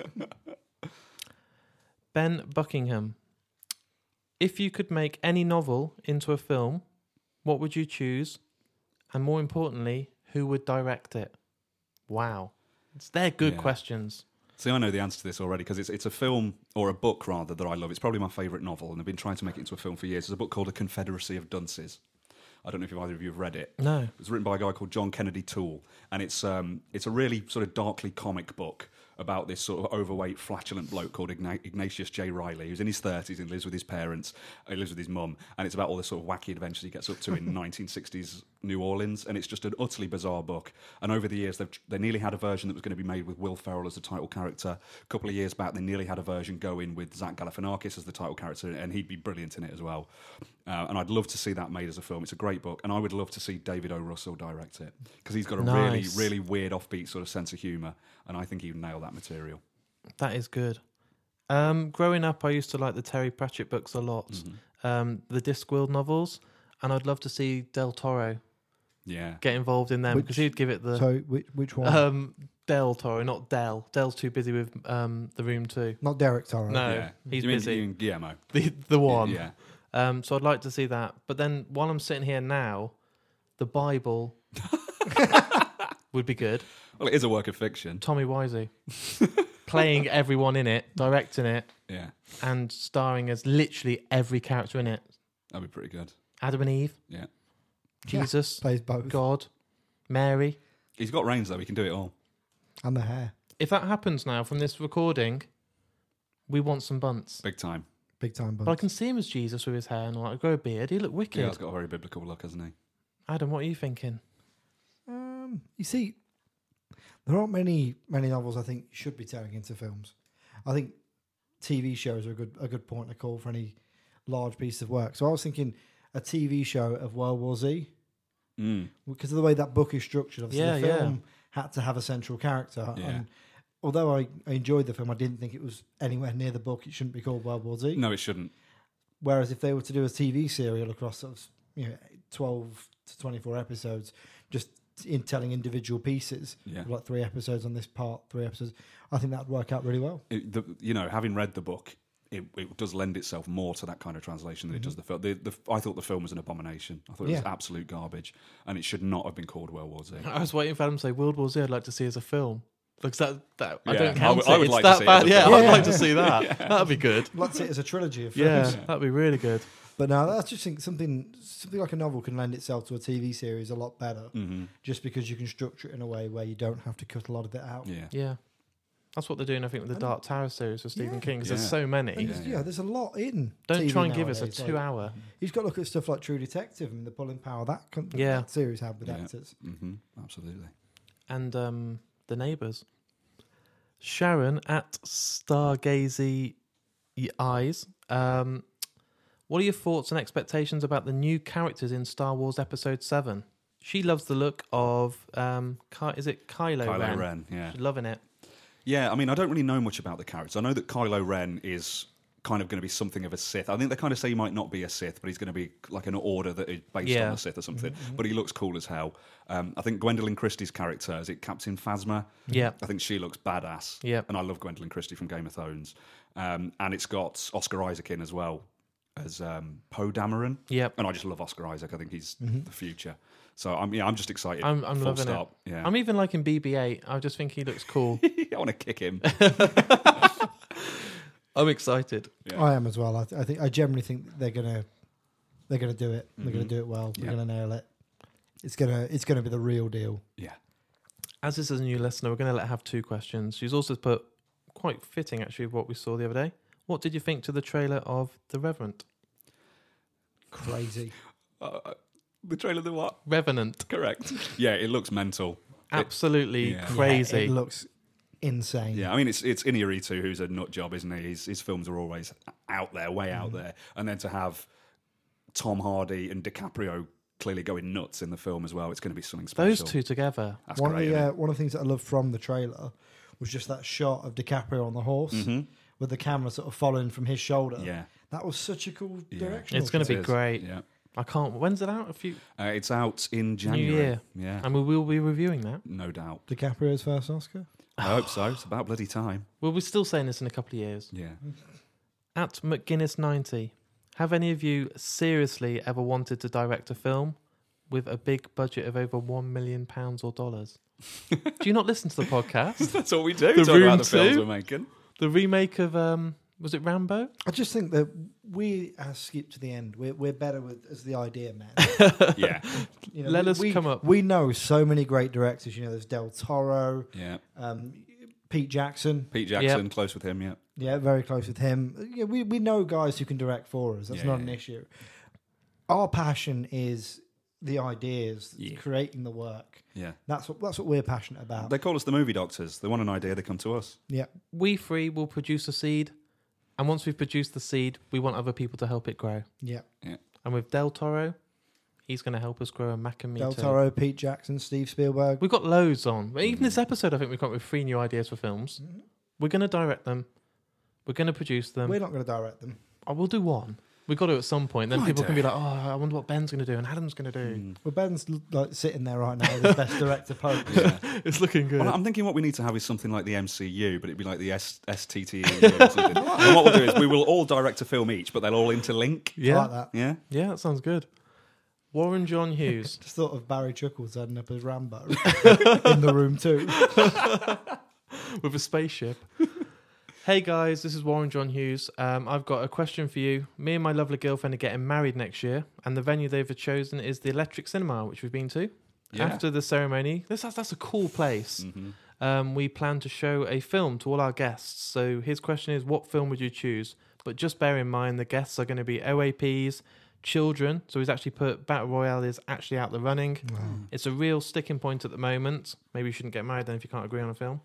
Ben Buckingham. If you could make any novel into a film, what would you choose? And more importantly, who would direct it? Wow. It's, they're good Yeah. questions. See, I know the answer to this already because it's it's a film or a book rather that I love. It's probably my favourite novel, and I've been trying to make it into a film for years. It's a book called A Confederacy of Dunces. I don't know if either of you have read it. No. It was written by a guy called John Kennedy Toole, and it's um, it's a really sort of darkly comic book about this sort of overweight, flatulent bloke called Igna- Ignatius J. Riley, who's in his thirties and lives with his parents, he lives with his mum, and it's about all the sort of wacky adventures he gets up to in nineteen sixties New Orleans, and it's just an utterly bizarre book. And over the years, they've they nearly had a version that was going to be made with Will Ferrell as the title character. A couple of years back, they nearly had a version go in with Zach Galifianakis as the title character, and he'd be brilliant in it as well. Uh, and I'd love to see that made as a film. It's a great book, and I would love to see David O. Russell direct it, because he's got a Nice. really, really weird, offbeat sort of sense of humour, and I think he'd nail that material. That is good. Um, growing up, I used to like the Terry Pratchett books a lot, Mm-hmm. um, the Discworld novels, and I'd love to see Del Toro Yeah. get involved in them Which- because he'd give it the So which which one? um, Del Toro, not Del. Del's too busy with um, The Room too. Not Derek Toro. No, yeah. he's you mean, busy. You mean Guillermo? The the one. Yeah. Um, so I'd like to see that. But then while I'm sitting here now, the Bible would be good. Well, it is a work of fiction. Tommy Wiseau playing everyone in it, directing it, Yeah. and starring as literally every character in it. That'd be pretty good. Adam and Eve, Yeah. Jesus, Plays both. God, Mary. He's got reins, though. He can do it all. And the hair. If that happens now from this recording, we want some bunts. Big time. Big time But I bunch. can see him as Jesus with his hair and like grow a beard. He look wicked. Yeah, he's got a very biblical look, hasn't he? Adam, what are you thinking? Um, you see, there aren't many many novels I think should be turning into films. I think T V shows are a good a good point to call for any large piece of work. So I was thinking a T V show of World War Z, Mm. because of the way that book is structured. Obviously, Yeah, the yeah. film had to have a central character. Yeah. And although I, I enjoyed the film, I didn't think it was anywhere near the book. It shouldn't be called World War Z. No, it shouldn't. Whereas if they were to do a T V serial across sort of, you know, twelve to twenty-four episodes, just in telling individual pieces, Yeah. like three episodes on this part, three episodes, I think that would work out really well. It, the, you know, having read the book, it, it does lend itself more to that kind of translation than it does the film. The, the, I thought the film was an abomination. I thought it was Yeah. absolute garbage, and it should not have been called World War Z. I was waiting for Adam to say World War Z. I'd like to see as a film. Because that, that I Yeah, don't I count would- it. I would It's like to that see it bad. as a Yeah, film. I'd Yeah. like to see that. That'd be good. Let's see it as a trilogy of Yeah, films. that'd be really good. But no, that's just think something something like a novel can lend itself to a T V series a lot better, Mm-hmm. just because you can structure it in a way where you don't have to cut a lot of it out. Yeah. Yeah. That's what they're doing, I think, with the And- Dark Tower series for Stephen Yeah. King, because Yeah. there's so many. And Yeah, there's- yeah. yeah, there's a lot in. Don't T V try and give us a nowadays, like- two-hour. You've got to look at stuff like True Detective and the pulling power that, con- Yeah. that series had with Yeah. actors. Mm-hmm. Absolutely. And um, the neighbours. Sharon at Stargazy Eyes. Um, what are your thoughts and expectations about the new characters in Star Wars Episode seven? She loves the look of, um, Ky- is it Kylo, Kylo Ren? Ren, yeah. She's loving it. Yeah, I mean, I don't really know much about the character. I know that Kylo Ren is kind of going to be something of a Sith. I think they kind of say he might not be a Sith, but he's going to be like an order that is based Yeah. on a Sith or something. But he looks cool as hell. Um, I think Gwendolyn Christie's character, is it Captain Phasma? Yeah. I think she looks badass. Yeah. And I love Gwendolyn Christie from Game of Thrones. Um, and it's got Oscar Isaac in as well as um, Poe Dameron. Yep. And I just love Oscar Isaac. I think he's the future. So I'm yeah, I'm just excited. I'm, I'm Full loving stop. it. Yeah. I'm even liking B B eight. I just think he looks cool. I want to kick him. I'm excited. Yeah. I am as well. I, th- I think I generally think they're gonna they're gonna do it. They're gonna Mhm. do it well. They're Yeah. gonna nail it. It's gonna it's gonna be the real deal. Yeah. As this is a new listener, we're going to let her have two questions. She's also put, quite fitting actually, of what we saw the other day. What did you think to the trailer of The Revenant? Crazy. Uh, the trailer, the what? Revenant. Correct. Yeah, it looks mental. Absolutely yeah. crazy. Yeah, it looks insane. Yeah, I mean, it's it's Inarritu who's a nut job, isn't he? His, his films are always out there, way out there. And then to have Tom Hardy and DiCaprio clearly going nuts in the film as well, it's going to be something special. Those two together. That's one great, of the isn't uh, one of the things that I loved from the trailer was just that shot of DiCaprio on the horse it? Mhm. with the camera sort of following from his shoulder. Yeah. That was such a cool Yeah. direction. It's going to It be is. great. Yeah. I can't. When's it out? A few. Uh, it's out in January. year. Yeah. And we will be reviewing that. No doubt. DiCaprio's first Oscar. I hope so. It's about bloody time. We'll be still saying this in a couple of years. Yeah. At McGuinness ninety, have any of you seriously ever wanted to direct a film? with a big budget of over one million pounds or dollars. Do you not listen to the podcast? That's all we do. The talk Room about the films two? we're making. The remake of um, was it Rambo? I just think that we have skipped to the end. We're we're better with as the idea man. Yeah, You know, Let we, us we, come up. We know so many great directors. You know, there's Del Toro, yeah. um, Pete Jackson. Pete Jackson, close with him. Yeah, Yeah, very close with him. Yeah, we we know guys who can direct for us. That's Yeah, not yeah, an yeah. issue. Our passion is the ideas, Yeah. creating the work. yeah. That's what that's what we're passionate about. They call us the movie doctors. They want an idea, they come to us. Yeah, We three will produce a seed, and once we've produced the seed, we want other people to help it grow. yeah. And with Del Toro, he's going to help us grow a Mac and Me Del too. Toro, Pete Jackson, Steve Spielberg. We've got loads on. But even Mm. this episode, I think we've come up with three new ideas for films. We're going to direct them. We're going to produce them. We're not going to direct them. I will do one. We've got to at some point. Then Might people can do. be like, oh, I wonder what Ben's going to do and Adam's going to do. Mm. Well, Ben's l- like sitting there right now with his best director post. Yeah. It's looking good. Well, I'm thinking what we need to have is something like the M C U, but it'd be like the S- STTE. or something. And what we'll do is we will all direct a film each, but they'll all interlink. I yeah. like that. Yeah. Yeah, that sounds good. Warren John Hughes. Just thought of Barry Chuckles turning up as Rambo in the room too. with a spaceship. Hey guys, this is Warren John Hughes. Um, I've got a question for you. Me and my lovely girlfriend are getting married next year, and the venue they've chosen is the Electric Cinema, which we've been to. Yeah. After the ceremony, this that's, that's a cool place. Mhm. Um, we plan to show a film to all our guests. So his question is, what film would you choose? But just bear in mind, the guests are going to be O A Ps, children. So he's actually put Battle Royale is actually out the running. It's a real sticking point at the moment. Maybe you shouldn't get married then if you can't agree on a film.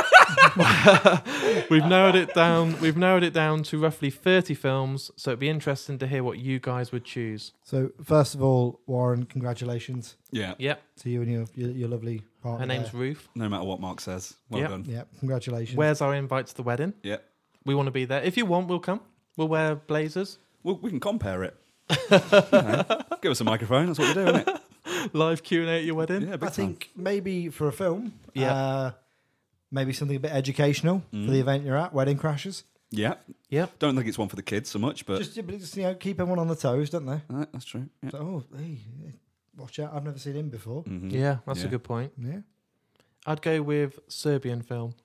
We've narrowed it down. We've narrowed it down to roughly thirty films. So it'd be interesting to hear what you guys would choose. So first of all, Warren, congratulations Yeah. Yep. to you and your your, your lovely partner. Her name's there. Ruth. No matter what Mark says. Well Yeah. done. Yeah, congratulations. Where's our invite to the wedding? Yeah. We want to be there. If you want, we'll come. We'll wear blazers. Well, we can compare it. You know, give us a microphone. That's what we do, isn't it? Live Q and A at your wedding. Yeah, big I think maybe for a film, Yeah. uh, maybe something a bit educational Mm. for the event you're at, Wedding Crashers. Yeah. Yep. Don't think it's one for the kids so much, but Just, but just you know, keep everyone on the toes, don't they? uh, that's true. Yeah. So, oh, hey, watch out! I've never seen him before. Mhm. Yeah, that's Yeah. a good point. Yeah, I'd go with Serbian film.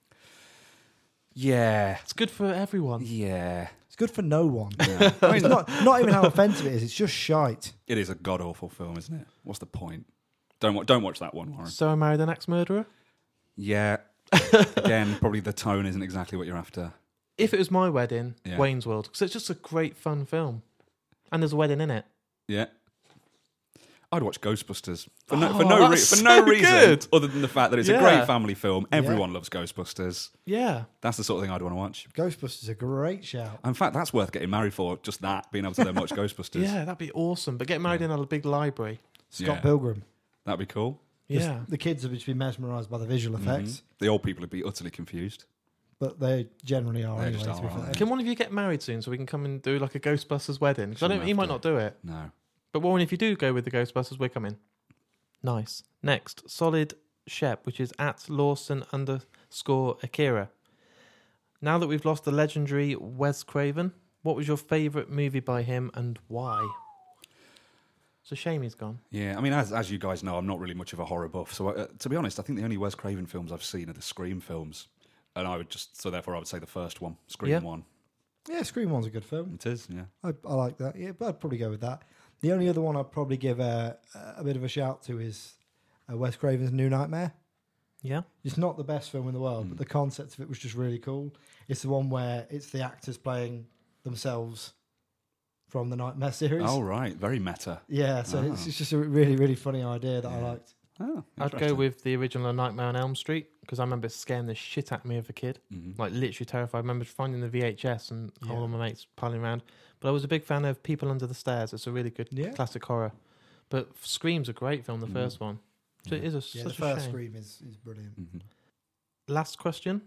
Yeah. It's good for everyone. Yeah. it's good for no one. Yeah. I It's mean, not not even how offensive it is. It's just shite. it is a god awful film, isn't it? What's the point? Don't wa- don't watch that one, Warren. So I married an ex-murderer. Yeah. Again, probably the tone isn't exactly what you're after. If it was my wedding, Yeah. Wayne's World, because it's just a great fun film, and there's a wedding in it. Yeah. I'd watch Ghostbusters for no, for Oh, no, re- that's for no so reason good. other than the fact that it's Yeah. a great family film. Everyone loves Ghostbusters. Yeah, That's the sort of thing I'd want to watch. Ghostbusters is a great shout. In fact, that's worth getting married for. Just that, being able to then watch Ghostbusters. yeah, that'd be awesome. But get married in a big library. Scott Yeah. Pilgrim. That'd be cool. Just- Yeah, the kids have just been mesmerised by the visual effects, Mhm. The old people would be utterly confused. but they generally are They anyway. just To be are, fair. aren't they? can one of you get married soon so we can come and do like a Ghostbusters wedding? Because I Shouldn't don't. He have might to. not do it. No. But Warren, if you do go with the Ghostbusters, we're coming. Nice. Next, Solid Shep, which is at Lawson underscore Akira. Now that we've lost the legendary Wes Craven, what was your favourite movie by him and why? It's a shame he's gone. Yeah, I mean, as as you guys know, I'm not really much of a horror buff. So, uh, to be honest, I think the only Wes Craven films I've seen are the Scream films, and I would just so therefore I would say the first one, Scream Yeah. one. Yeah, Scream One's a good film. It is, yeah. I, I like that. Yeah, but I'd probably go with that. The only other one I'd probably give a, a bit of a shout to is uh, Wes Craven's New Nightmare. Yeah? It's not the best film in the world, Mm. but the concept of it was just really cool. It's the one where it's the actors playing themselves from the Nightmare series. Oh right, very meta. Yeah, so it's, Oh. it's just a really, really funny idea that I Yeah. liked. Oh, I'd go with the original Nightmare on Elm Street because I remember scaring the shit out of me as a kid. hmm Like, literally terrified. I remember finding the V H S and Yeah. all of my mates piling around. But I was a big fan of People Under the Stairs. It's a really good Yeah. classic horror. But Scream's a great film, the Mhm. first one. So it is a, Yeah, the such a first shame. Scream is, is brilliant. hmm Last question.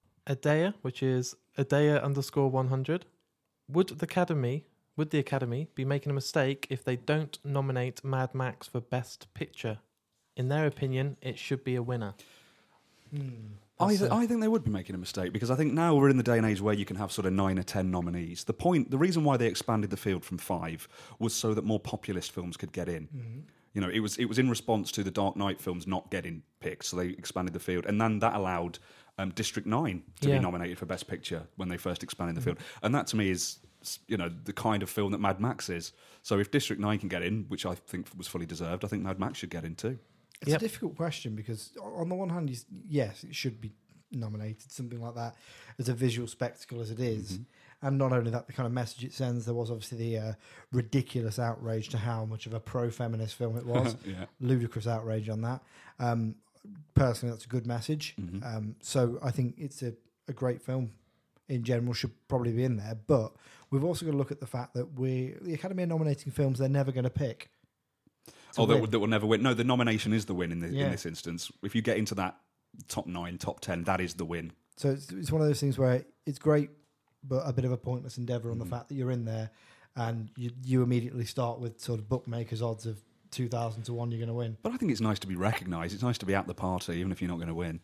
Adea, which is Adea underscore one hundred. Would the Academy, would the Academy be making a mistake if they don't nominate Mad Max for Best Picture? In their opinion, it should be a winner. Hmm. I, That's th- a- I think they would be making a mistake because I think now we're in the day and age where you can have sort of nine or ten nominees. The point, the reason why they expanded the field from five was so that more populist films could get in. Mhm. You know, it was it was in response to the Dark Knight films not getting picked, so they expanded the field, and then that allowed um, District Nine to Yeah. be nominated for Best Picture when they first expanded the field, and that to me is, you know, the kind of film that Mad Max is. So if District Nine can get in, which I think was fully deserved, I think Mad Max should get in too. It's Yep. a difficult question because, on the one hand, you, s- yes, it should be nominated, something like that, as a visual spectacle as it is. And not only that, the kind of message it sends, there was obviously the uh, ridiculous outrage to how much of a pro-feminist film it was. Yeah. Ludicrous outrage on that. Um, personally, that's a good message. Mhm. Um, so I think it's a, a great film in general, should probably be in there. But we've also got to look at the fact that we the Academy are nominating films they're never going to pick. to Oh, that, win. will- that will never win. No, the nomination is the win in, the, Yeah. in this instance. If you get into that top nine, top ten, that is the win. So it's, it's one of those things where it's great, but a bit of a pointless endeavour on the Mhm. fact that you're in there and you, you immediately start with sort of bookmakers' odds of two thousand to one you're going to win. But I think it's nice to be recognised. It's nice to be at the party, even if you're not going to win.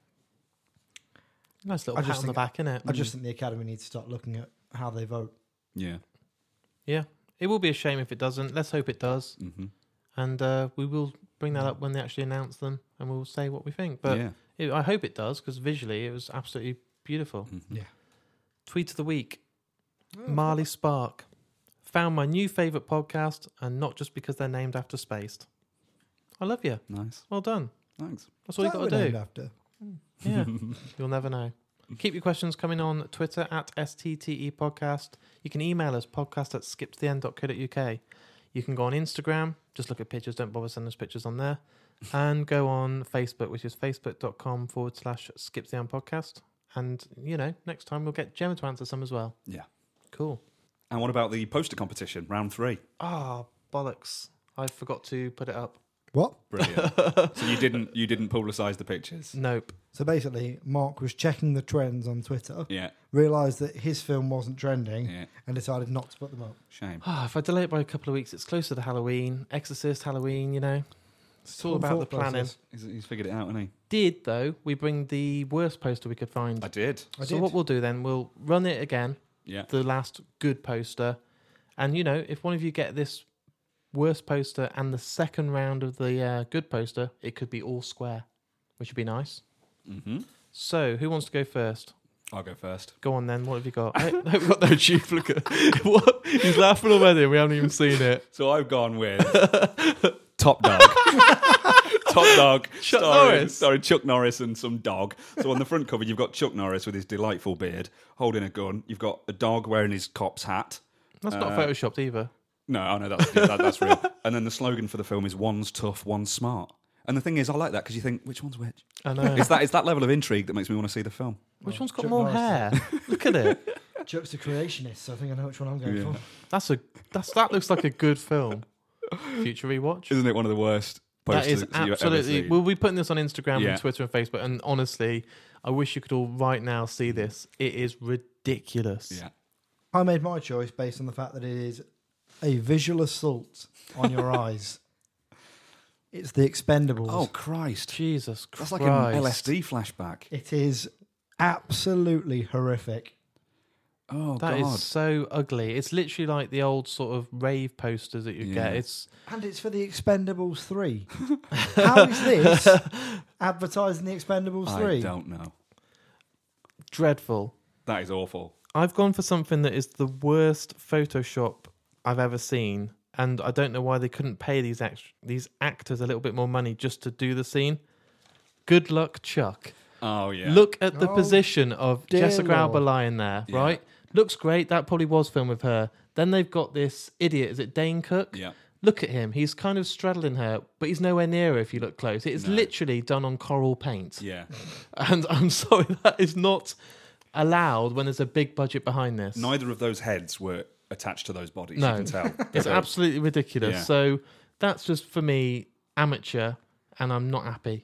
Nice I little pat just on the think- back, innit? I just think the Academy needs to start looking at how they vote. Yeah. Yeah. It will be a shame if it doesn't. Let's hope it does. hmm And uh, we will bring that up when they actually announce them and we'll say what we think. But yeah. it, I hope it does because visually it was absolutely beautiful. Mhm. Yeah. Tweet of the week. Marley Spark. Found my new favourite podcast and not just because they're named after Spaced. I love you. Nice. Well done. Thanks. That's all you got to do. After. Yeah. You'll never know. Keep your questions coming on Twitter at S T T E Podcast. You can email us podcast at skip to the end dot co dot U K. You can go on Instagram, just look at pictures, don't bother sending us pictures on there. And go on Facebook, which is facebook.com forward slash skip to the end podcast. And, you know, next time we'll get Gemma to answer some as well. Yeah. Cool. And what about the poster competition, round three? Ah, bollocks. I forgot to put it up. What? Brilliant. So you didn't you didn't publicise the pictures? Nope. So basically, Mark was checking the trends on Twitter, Yeah. realised that his film wasn't trending, Yeah. and decided not to put them up. Shame. Ah, if I delay it by a couple of weeks, it's closer to Halloween. Exorcist, Halloween, you know. It's all Fun about the thought planning. process. He's, he's figured it out, hasn't he? Did, though, we bring the worst poster we could find. I did. I so did. what we'll do then, we'll run it again, Yeah. the last good poster. And, you know, if one of you get this worst poster and the second round of the uh, good poster, it could be all square, which would be nice. hmm So, who wants to go first? I'll go first. Go on then, what have you got? I, I've got no chief. Look at what? He's laughing already and we haven't even seen it. So I've gone with Top Dog. Top Dog. Chuck starring, Norris. starring Chuck Norris and some dog. So on the front cover, you've got Chuck Norris with his delightful beard holding a gun. You've got a dog wearing his cop's hat. That's not Uh, photoshopped either. No, I know that's, that, that's real. And then the slogan for the film is "One's tough, one's smart." And the thing is, I like that because you think, which one's which? I know. It's that it's that level of intrigue that makes me want to see the film. Which one's got Chuck more Norris. hair? Look at it. Chuck's a creationist, so I think I know which one I'm going Yeah. for. That's a that's that looks like a good film. Future rewatch. Isn't it one of the worst That posters is you've ever absolutely. seen? We'll be putting this on Instagram Yeah. and Twitter and Facebook. And honestly, I wish you could all right now see this. It is ridiculous. Yeah. I made my choice based on the fact that it is a visual assault on your eyes. It's the Expendables. Oh Christ! Jesus That's Christ. like an L S D flashback. It is absolutely horrific. Oh That is God! so ugly. It's literally like the old sort of rave posters that you Yeah. get. It's And it's for the Expendables three. How is this advertising the Expendables I three? don't know. dreadful. That is awful. I've gone for something that is the worst Photoshop I've ever seen, and I don't know why they couldn't pay these act- these actors a little bit more money just to do the scene. Good luck, Chuck. Oh yeah. Look at the Oh, position of dear Jessica Alba Lord. lying there, Yeah. right? Looks great. That probably was filmed with her. Then they've got this idiot. Is it Dane Cook? Yeah. Look at him. He's kind of straddling her, but he's nowhere near her if you look close. It is No. literally done on coral paint. Yeah. And I'm sorry, that is not allowed when there's a big budget behind this. Neither of those heads were attached to those bodies. No. You can tell. It's So- absolutely ridiculous. Yeah. So that's just for me amateur, and I'm not happy.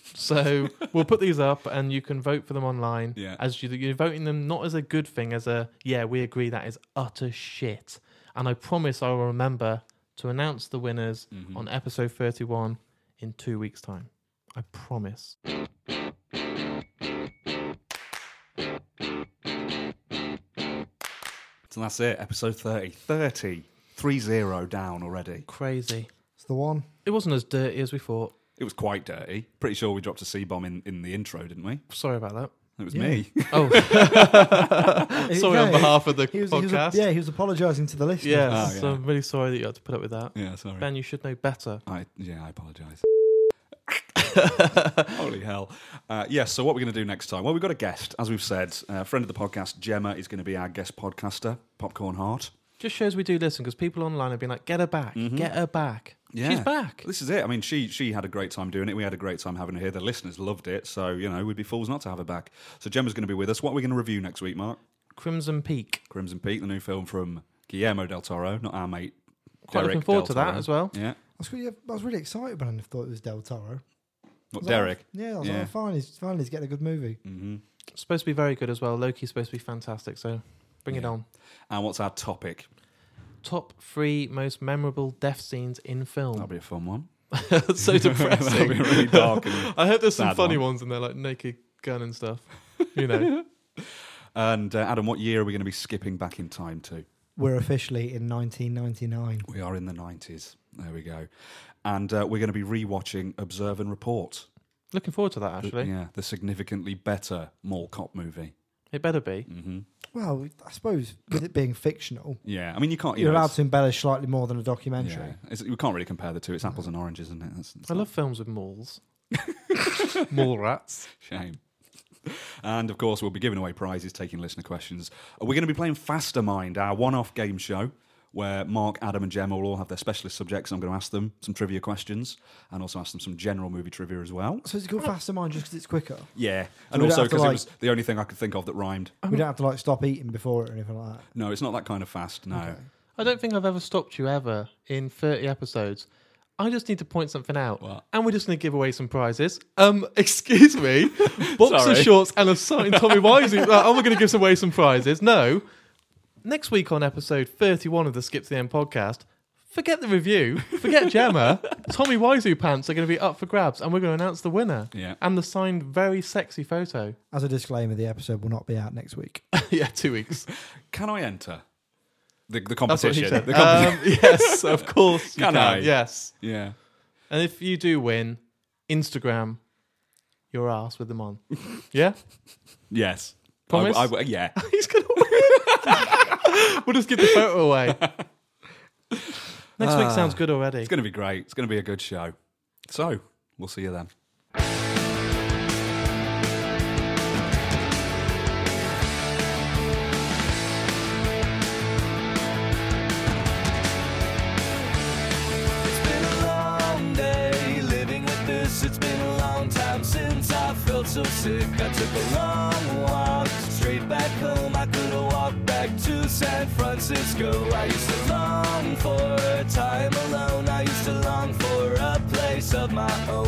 So we'll put these up, and you can vote for them online. Yeah. As you, you're voting them not as a good thing, as a yeah, we agree that is utter shit. And I promise I will remember to announce the winners Mhm. on episode thirty-one in two weeks' time. I promise. So that's it. Episode thirty. thirty. Three zero down already. Crazy. It's the one. It wasn't as dirty as we thought. It was quite dirty. Pretty sure we dropped a C-bomb in, in the intro, didn't we? Sorry about that. It was Yeah. me. Oh, sorry on No, behalf of the He was, he was, podcast. yeah, he was apologising to the listeners. Yes, Oh, yeah. so I'm really sorry that you had to put up with that. Yeah, sorry. Ben, you should know better. I yeah, I apologise. Holy hell. Uh, yes, so what we're going to do next time? Well, we've got a guest, as we've said. A friend of the podcast, Gemma, is going to be our guest podcaster, Popcorn Heart. Just shows we do listen because people online have been like, get her back, get her back. Yeah. She's back. This is it. I mean, she she had a great time doing it. We had a great time having her here. The listeners loved it. So, you know, we'd be fools not to have her back. So Gemma's going to be with us. What are we going to review next week, Mark? Crimson Peak. Crimson Peak, the new film from Guillermo del Toro, not our mate. Quite Derek looking forward del to that Toro. as well. Yeah. I was really, I was really excited when I thought it was Del Toro. What, I was Derek? Like, yeah, I was Yeah. like, fine, he's, finally he's getting a good movie. Mm-hmm. It's supposed to be very good as well. Loki's supposed to be fantastic, so bring it Yeah. on. And what's our topic? Top three most memorable death scenes in film. That'll be a fun one. So That'll depressing. be really dark. And, I heard there's some sad funny one. ones in there, like Naked Gun and stuff. You know. and uh, Adam, what year are we going to be skipping back in time to? We're officially in nineteen ninety-nine. We are in the nineties. There we go. And uh, we're going to be rewatching Observe and Report. Looking forward to that, The- actually. yeah, the significantly better Mall Cop movie. It better be. hmm Well, I suppose with it being fictional, Yeah, I mean, you can't. You you're know, allowed it's- to embellish slightly more than a documentary. Yeah, it's, we can't really compare the two. It's apples and oranges, isn't it? That's, that's I not love films with malls. Mall rats. a shame. And of course, we'll be giving away prizes, taking listener questions. Uh, We're going to be playing Fastermind, our one-off game show, where Mark, Adam, and Gemma will all have their specialist subjects. I'm going to ask them some trivia questions and also ask them some general movie trivia as well. So it's called Fastermind just because it's quicker. Yeah, and we don't also have to, because it like- was the only thing I could think of that rhymed. We don't have to like stop eating before it or anything like that. No, it's not that kind of fast. No. Okay. I don't think I've ever stopped you ever in thirty episodes. I just need to point something out. What? And we're just going to give away some prizes. Um, excuse me. Boxer Sorry. shorts and a signed Tommy Wiseau. Uh, oh, we're going to give away some prizes. No. Next week on episode thirty-one of the Skip to the End podcast, forget the review, forget Gemma. Tommy Wiseau pants are going to be up for grabs and we're going to announce the winner. Yeah. And the signed, very sexy photo. As a disclaimer, the episode will not be out next week. Yeah, two weeks. Can I enter the, the That's what he competition? said. The competi- Um, yes, of course you Can can. I? Yes. yeah. And if you do win, Instagram your ass with them on. Yeah? Yes. Promise? I, I, yeah. He's going to win. We'll just give the photo away. Next week Ah. sounds good already. It's going to be great. It's going to be a good show. So, we'll see you then. It's been a long day living with this. It's been a long time since I felt so sick. I took a long walk straight back home. I could have walked back to San Francisco. I used to long for time alone. I used to long for a place of my own.